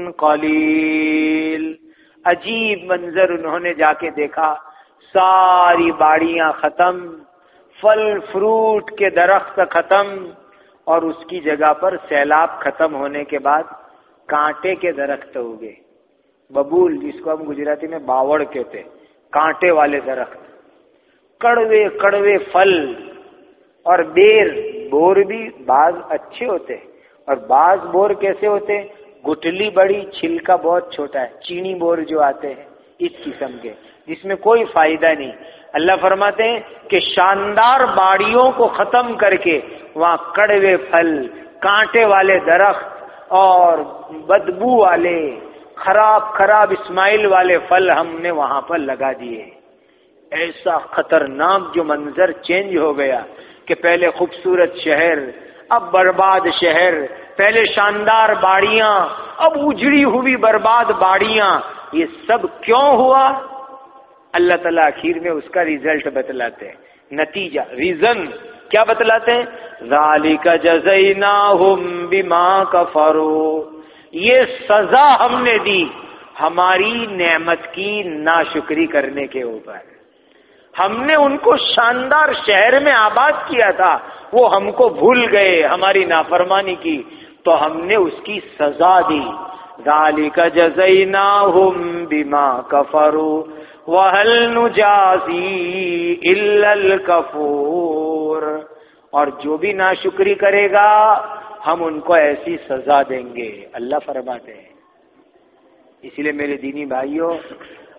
قَلِيلٍ. عجیب منظر انہوں نے جا کے دیکھا، ساری باڑیاں ختم، پھل فروٹ کے درخت ختم، اور اس کی جگہ پر سیلاب ختم ہونے کے بعد کانٹے کے درخت ہوگے. ببول، جس کو ہم گجراتی میں باوڑ کہتے، کانٹے والے درخت، کڑوے کڑوے پھل اور بیر. بور بھی بعض اچھے ہوتے اور بعض بور کیسے ہوتے؟ گٹلی بڑی، چھلکا بہت چھوٹا ہے، چینی بور جو آتے ہیں اس قسم کے، جس میں کوئی فائدہ نہیں. اللہ فرماتے ہیں کہ شاندار باڑیوں کو ختم کر کے وہاں کڑوے پھل، کانٹے والے درخت اور بدبو والے خراب اسماعیل والے پھل ہم نے وہاں پر لگا دیے. ایسا خطرناک جو منظر چینج ہو گیا کہ پہلے خوبصورت شہر، اب برباد شہر، پہلے شاندار باڑیاں، اب اجڑی ہوئی برباد باڑیاں. یہ سب کیوں ہوا؟ اللہ تعالیٰ آخر میں اس کا ریزلٹ بتلاتے ہیں، نتیجہ، ریزن کیا بتلاتے ہیں؟ ذَلِكَ جَزَيْنَاهُمْ بِمَا كَفَرُوا. یہ سزا ہم نے دی ہماری نعمت کی ناشکری کرنے کے اوپر. ہم نے ان کو شاندار شہر میں آباد کیا تھا، وہ ہم کو بھول گئے، ہماری نافرمانی کی، تو ہم نے اس کی سزا دی. ذَلِكَ جَزَيْنَاهُمْ بِمَا كَفَرُوا وَهَلْ نُجَازِي إِلَّا الْكَفُورَ. اور جو بھی ناشکری کرے گا ہم ان کو ایسی سزا دیں گے، اللہ فرماتے ہیں. اس لیے میرے دینی بھائیوں،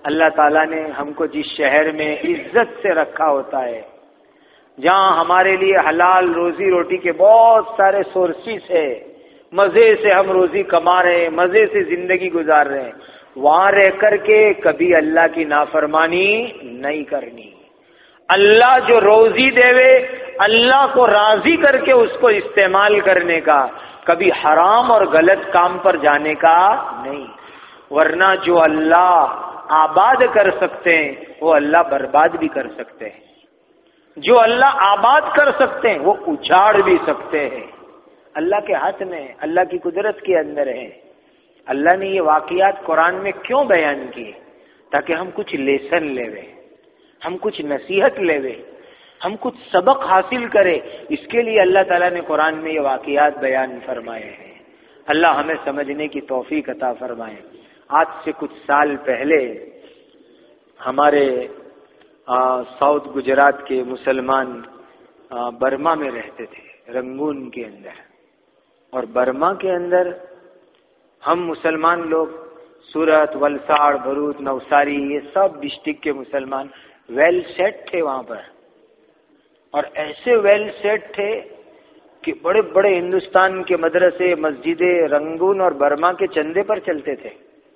اللہ تعالیٰ نے ہم کو جس شہر میں عزت سے رکھا ہوتا ہے، جہاں ہمارے لیے حلال روزی روٹی کے بہت سارے سورسز ہے، مزے سے ہم روزی کما رہے ہیں، مزے سے زندگی گزار رہے ہیں، وہاں رہ کر کے کبھی اللہ کی نافرمانی نہیں کرنی۔ اللہ جو روزی دے، اللہ کو راضی کر کے اس کو استعمال کرنے کا، کبھی حرام اور غلط کام پر جانے کا نہیں، ورنہ جو اللہ آباد کر سکتے ہیں وہ اللہ برباد بھی کر سکتے ہیں، جو اللہ آباد کر سکتے ہیں وہ اجاڑ بھی سکتے ہیں۔ اللہ کے ہاتھ میں، اللہ کی قدرت کے اندر ہے۔ اللہ نے یہ واقعات قرآن میں کیوں بیان کیے؟ تاکہ ہم کچھ لیسن لے، ہم کچھ نصیحت لے، ہم کچھ سبق حاصل کریں، اس کے لیے اللہ تعالیٰ نے قرآن میں یہ واقعات بیان فرمائے ہیں۔ اللہ ہمیں سمجھنے کی توفیق عطا فرمائے۔ آج سے کچھ سال پہلے ہمارے ساؤتھ گجرات کے مسلمان برما میں رہتے تھے، رنگون کے اندر، اور برما کے اندر ہم مسلمان لوگ سورت، ولساڑ، بھروچ، نوساری، یہ سب ڈسٹرکٹ کے مسلمان ویل سیٹ تھے وہاں پر، اور ایسے ویل سیٹ تھے کہ بڑے بڑے ہندوستان کے مدرسے، مسجدیں رنگون اور برما کے چندے پر چلتے تھے۔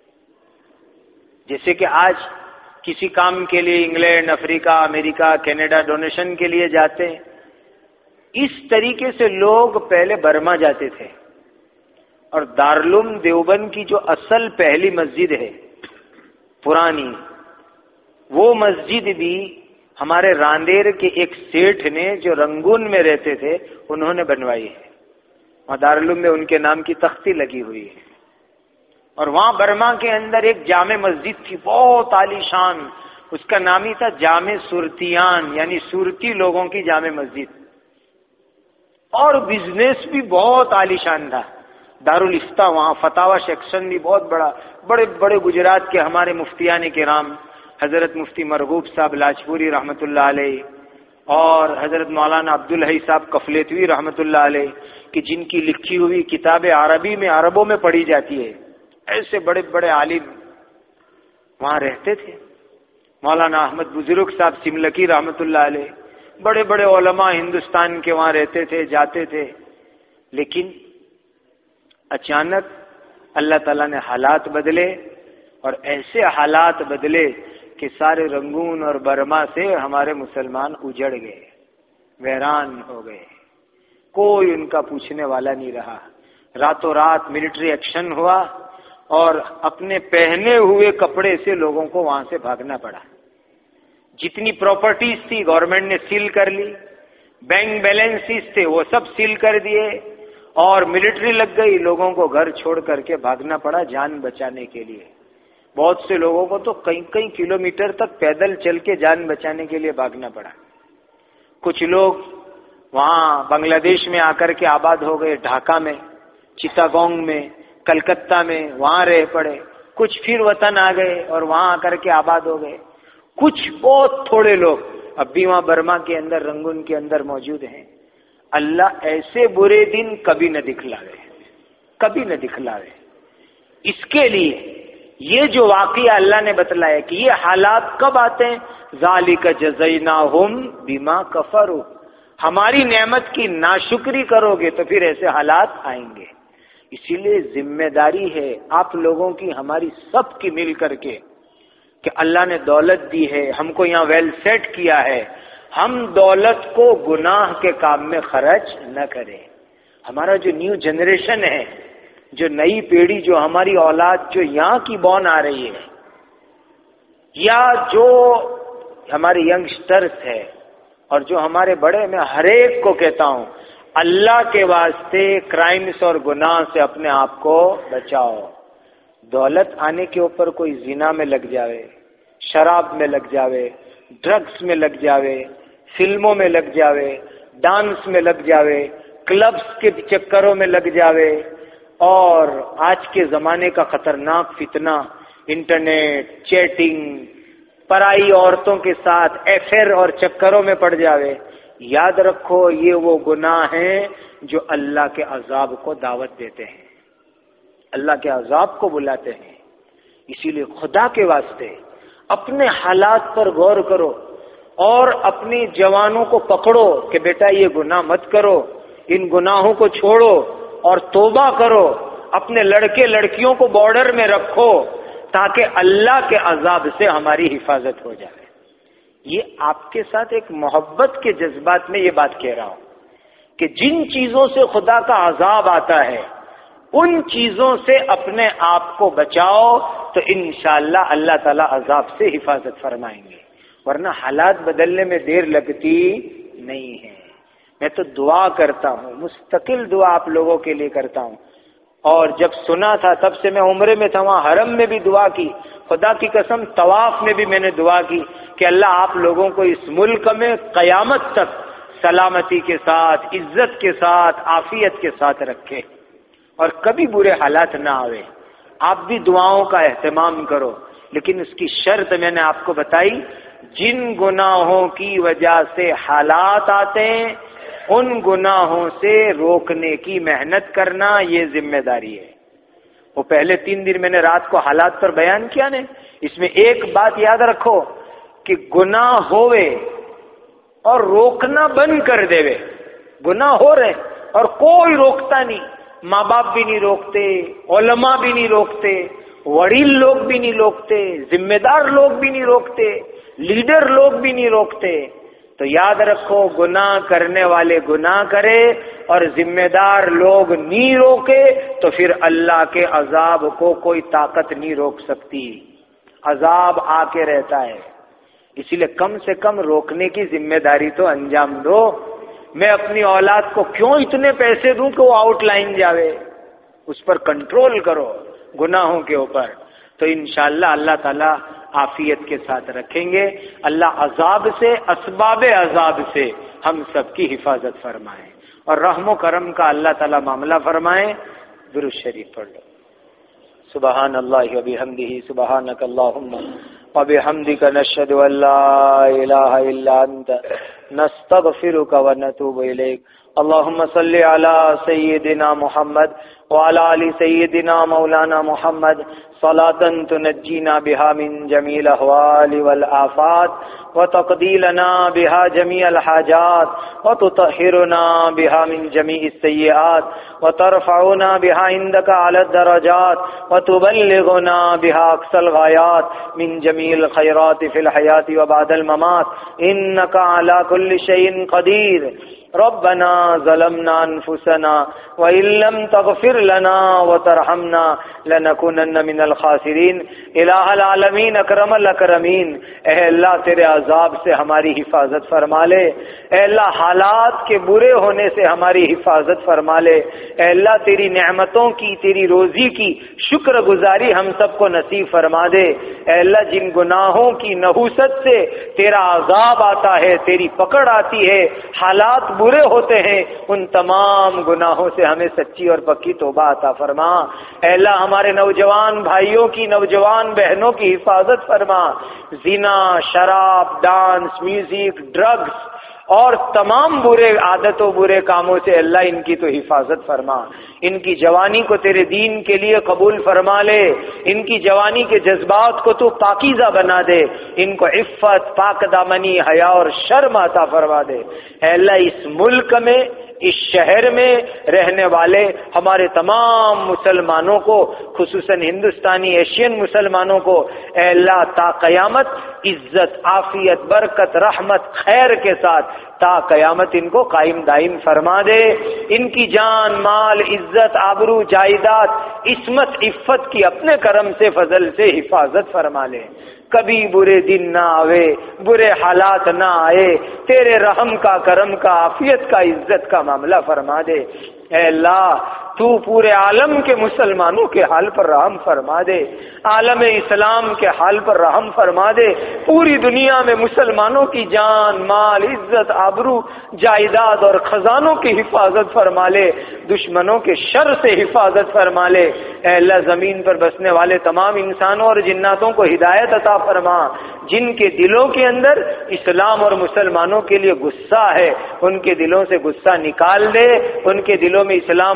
جیسے کہ آج کسی کام کے لیے England, Africa, America, Canada donation کے لیے جاتے ہیں، اس طریقے سے لوگ پہلے برما جاتے تھے۔ اور دارالعلوم دیوبند کی جو اصل پہلی مسجد ہے پرانی، وہ مسجد بھی ہمارے راندیر کے ایک سیٹھ نے جو رنگون میں رہتے تھے انہوں نے بنوائی ہے، اور دارالعلوم میں ان کے نام کی تختی لگی ہوئی ہے۔ اور وہاں برما کے اندر ایک جامع مسجد تھی بہت عالی شان، اس کا نام ہی تھا جامع سورتیان، یعنی سورتی لوگوں کی جامع مسجد، اور بزنس بھی بہت عالی شان تھا۔ دارالفتہ وہاں فتاوی سیکشن بھی بہت بڑا، بڑے بڑے گجرات کے ہمارے مفتیان کرام، حضرت مفتی مرغوب صاحب لاجپوری رحمۃ اللہ علیہ، اور حضرت مولانا عبدالحی صاحب کفلیتوی رحمۃ اللہ علیہ، کہ جن کی لکھی ہوئی کتابیں عربی میں عربوں میں پڑھی جاتی ہے، ایسے بڑے بڑے عالم وہاں رہتے تھے۔ مولانا احمد بزرگ صاحب سملکی رحمۃ اللہ علیہ، بڑے بڑے علماء ہندوستان کے وہاں رہتے تھے، جاتے تھے۔ لیکن اچانک اللہ تعالیٰ نے حالات بدلے، اور ایسے حالات بدلے کہ سارے رنگون اور برما سے ہمارے مسلمان اجڑ گئے، ویران ہو گئے، کوئی ان کا پوچھنے والا نہیں رہا۔ راتوں رات ملٹری ایکشن ہوا، اور اپنے پہنے ہوئے کپڑے سے لوگوں کو وہاں سے بھاگنا پڑا۔ جتنی پراپرٹیز تھی گورنمنٹ نے سیل کر لی، بینک بیلنسز تھے وہ سب سیل کر دیے، اور ملٹری لگ گئی، لوگوں کو گھر چھوڑ کر کے بھاگنا پڑا جان بچانے کے لیے۔ بہت سے لوگوں کو تو کئی کلومیٹر تک پیدل چل کے جان بچانے کے لیے بھاگنا پڑا۔ کچھ لوگ وہاں بنگلہ دیش میں آ کر کے آباد ہو گئے، ڈھاکہ میں، چیتاگونگ میں، کلکتہ میں، وہاں رہ پڑے۔ کچھ پھر وطن آ گئے اور وہاں آ کر کے آباد ہو گئے۔ کچھ بہت تھوڑے لوگ اب بھی وہاں برما کے اندر، رنگون کے اندر موجود ہیں۔ اللہ ایسے برے دن کبھی نہ دکھلاوے، کبھی نہ دکھلاوے۔ اس کے لیے یہ جو واقعہ اللہ نے بتلایا کہ یہ حالات کب آتے ہیں، ذالک جزیناہم بما کفروا، ہماری نعمت کی ناشکری کرو گے تو پھر ایسے حالات آئیں گے۔ اسی لیے ذمہ داری ہے آپ لوگوں کی، ہماری سب کی مل کر کے، کہ اللہ نے دولت دی ہے، ہم کو یہاں ویل سیٹ کیا ہے، ہم دولت کو گناہ کے کام میں خرچ نہ کریں۔ ہمارا جو نیو جنریشن ہے، جو نئی پیڑھی، جو ہماری اولاد جو یہاں کی بون آ رہی ہے، یا جو ہمارے ینگسٹرز ہے، اور جو ہمارے بڑے، میں ہر ایک کو کہتا ہوں اللہ کے واسطے کرائمز اور گناہ سے اپنے آپ کو بچاؤ۔ دولت آنے کے اوپر کوئی زنا میں لگ جاوے، شراب میں لگ جاوے، ڈرگس میں لگ جاوے، فلموں میں لگ جاوے، ڈانس میں لگ جاوے، کلبز کے چکروں میں لگ جاوے، اور آج کے زمانے کا خطرناک فتنہ انٹرنیٹ، چیٹنگ، پرائی عورتوں کے ساتھ افیئر اور چکروں میں پڑ جاوے، یاد رکھو یہ وہ گناہ ہیں جو اللہ کے عذاب کو دعوت دیتے ہیں، اللہ کے عذاب کو بلاتے ہیں۔ اسی لیے خدا کے واسطے اپنے حالات پر غور کرو اور اپنی جوانوں کو پکڑو کہ بیٹا یہ گناہ مت کرو، ان گناہوں کو چھوڑو اور توبہ کرو. اپنے لڑکے لڑکیوں کو بارڈر میں رکھو تاکہ اللہ کے عذاب سے ہماری حفاظت ہو جائے. یہ آپ کے ساتھ ایک محبت کے جذبات میں یہ بات کہہ رہا ہوں کہ جن چیزوں سے خدا کا عذاب آتا ہے ان چیزوں سے اپنے آپ کو بچاؤ تو انشاءاللہ اللہ تعالی عذاب سے حفاظت فرمائیں گے، ورنہ حالات بدلنے میں دیر لگتی نہیں ہے. میں تو دعا کرتا ہوں، مستقل دعا آپ لوگوں کے لیے کرتا ہوں، اور جب سنا تھا تب سے میں عمرے میں تھا، وہاں حرم میں بھی دعا کی، خدا کی قسم طواف میں بھی میں نے دعا کی کہ اللہ آپ لوگوں کو اس ملک میں قیامت تک سلامتی کے ساتھ، عزت کے ساتھ، عافیت کے ساتھ رکھے اور کبھی برے حالات نہ آوے. آپ بھی دعاؤں کا اہتمام کرو، لیکن اس کی شرط میں نے آپ کو بتائی، جن گناہوں کی وجہ سے حالات آتے ہیں ان گناہوں سے روکنے کی محنت کرنا یہ ذمہ داری ہے. وہ پہلے 3 دن میں نے رات کو حالات پر بیان کیا نے، اس میں ایک بات یاد رکھو کہ گناہ ہوئے اور روکنا بند کر دے. گناہ ہو رہے اور کوئی روکتا نہیں، ماں باپ بھی نہیں روکتے، علماء بھی نہیں روکتے، وڈیل لوگ بھی نہیں روکتے، ذمہ دار لوگ بھی نہیں روکتے، لیڈر لوگ بھی نہیں روکتے، تو یاد رکھو گناہ کرنے والے گناہ کرے اور ذمہ دار لوگ نہیں روکے تو پھر اللہ کے عذاب کو کوئی طاقت نہیں روک سکتی. عذاب آ کے رہتا ہے، اسی لیے کم سے کم روکنے کی ذمہ داری تو انجام دو. میں اپنی اولاد کو کیوں اتنے پیسے دوں کہ وہ آؤٹ لائن جاوے؟ اس پر کنٹرول کرو گناہوں کے اوپر، تو انشاءاللہ اللہ تعالی عافیت کے ساتھ رکھیں گے. اللہ عذاب سے، اسباب عذاب سے ہم سب کی حفاظت فرمائے اور رحم و کرم کا اللہ تعالی معاملہ فرمائے. درود شریف پڑھ لو. سبحان اللہ و بحمدہ، سبحانک اللہم و بحمدک، نشہد ان لا الہ الا انت، نستغفرک و نتوب الیک. اللہم صلی علی سیدنا محمد وعلى آل سيدنا مولانا محمد صلاة تنجينا بها من جميع الأهوال والآفات وتقضي لنا بها جميع الحاجات وتطهرنا بها من جميع السيئات وترفعنا بها عندك على الدرجات وتبلغنا بها أقصى الغايات من جميع الخيرات في الحياة وبعد الممات إنك على كل شيء قدير. ربنا ظلمنا انفسنا وان لم تغفر لنا وترحمنا لنكونن من الخاسرین. الہ العالمین اکرم الاکرمین، اے اللہ تیرے عذاب سے ہماری حفاظت فرما لے. اے اللہ حالات کے برے ہونے سے ہماری حفاظت فرما لے. اے اللہ تیری نعمتوں کی، تیری روزی کی شکر گزاری ہم سب کو نصیب فرما دے. اے اللہ جن گناہوں کی نحوست سے تیرا عذاب آتا ہے، تیری پکڑ آتی ہے، حالات برے ہوتے ہیں، ان تمام گناہوں سے ہمیں سچی اور پکی توبہ عطا فرما. اے اللہ ہمارے نوجوان بھائیوں کی، نوجوان بہنوں کی حفاظت فرما. زنا، شراب، ڈانس، میوزک، ڈرگز اور تمام برے عادتوں، برے کاموں سے اللہ ان کی تو حفاظت فرما. ان کی جوانی کو تیرے دین کے لیے قبول فرما لے. ان کی جوانی کے جذبات کو تو پاکیزہ بنا دے. ان کو عفت، پاک دامنی، حیا اور شرم عطا فرما دے. اے اللہ اس ملک میں، اس شہر میں رہنے والے ہمارے تمام مسلمانوں کو، خصوصاً ہندوستانی ایشین مسلمانوں کو، اے اللہ تا قیامت عزت، عافیت، برکت، رحمت، خیر کے ساتھ تا قیامت ان کو قائم دائم فرما دے. ان کی جان، مال، عزت، آبرو، جائیداد، عصمت، عفت کی اپنے کرم سے، فضل سے حفاظت فرما لے. کبھی برے دن نہ آوے، برے حالات نہ آئے. تیرے رحم کا، کرم کا، عافیت کا، عزت کا معاملہ فرما دے. اے اللہ تو پورے عالم کے مسلمانوں کے حال پر رحم فرما دے. عالم اسلام کے حال پر رحم فرما دے. پوری دنیا میں مسلمانوں کی جان، مال، عزت، آبرو، جائیداد اور خزانوں کی حفاظت فرما لے. دشمنوں کے شر سے حفاظت فرما لے. اے اللہ زمین پر بسنے والے تمام انسانوں اور جناتوں کو ہدایت عطا فرما. جن کے دلوں کے اندر اسلام اور مسلمانوں کے لیے غصہ ہے، ان کے دلوں سے غصہ نکال دے. ان کے دلوں میں اسلام، مسلمان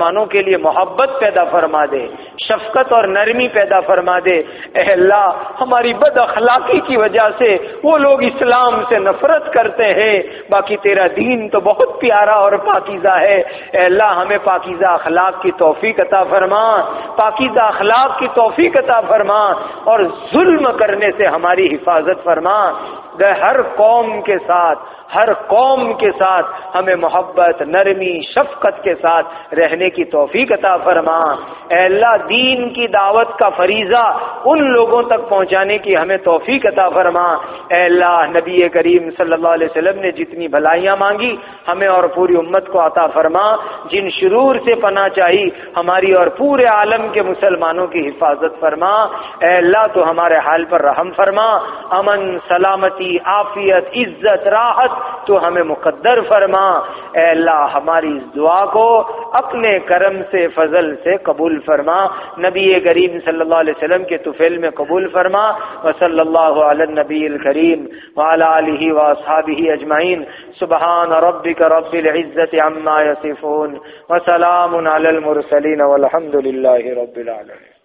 مسلمانوں کے لیے محبت پیدا فرما دے، شفقت اور نرمی پیدا فرما دے۔ اے اللہ ہماری بد اخلاقی کی وجہ سے وہ لوگ اسلام سے نفرت کرتے ہیں، باقی تیرا دین تو بہت پیارا اور پاکیزہ ہے۔ اے اللہ ہمیں پاکیزہ اخلاق کی توفیق عطا فرما، پاکیزہ اخلاق کی توفیق عطا فرما، اور ظلم کرنے سے ہماری حفاظت فرما۔ ہر قوم کے ساتھ، ہر قوم کے ساتھ ہمیں محبت، نرمی، شفقت کے ساتھ رہنے کی توفیق عطا فرما۔ اے اللہ دین کی دعوت کا فریضہ ان لوگوں تک پہنچانے کی ہمیں توفیق عطا فرما۔ اے اللہ نبی کریم صلی اللہ علیہ وسلم نے جتنی بھلائیاں مانگی ہمیں اور پوری امت کو عطا فرما، جن شرور سے پناہ چاہی ہماری اور پورے عالم کے مسلمانوں کی حفاظت فرما۔ اے اللہ تو ہمارے حال پر رحم فرما، امن، سلامتی، عافیت، عزت، راحت تو ہمیں مقدر فرما۔ اے اللہ ہماری اس دعا کو اپنے کرم سے، فضل سے قبول فرما، نبی کریم صلی اللہ علیہ وسلم کے طفیل میں قبول فرما۔ وصلی اللہ علی النبی الکریم وعلی آلہ واصحابہ اجمعین۔ سبحان ربک رب العزت عما یصفون وسلام علی المرسلین والحمد للہ رب العالمین۔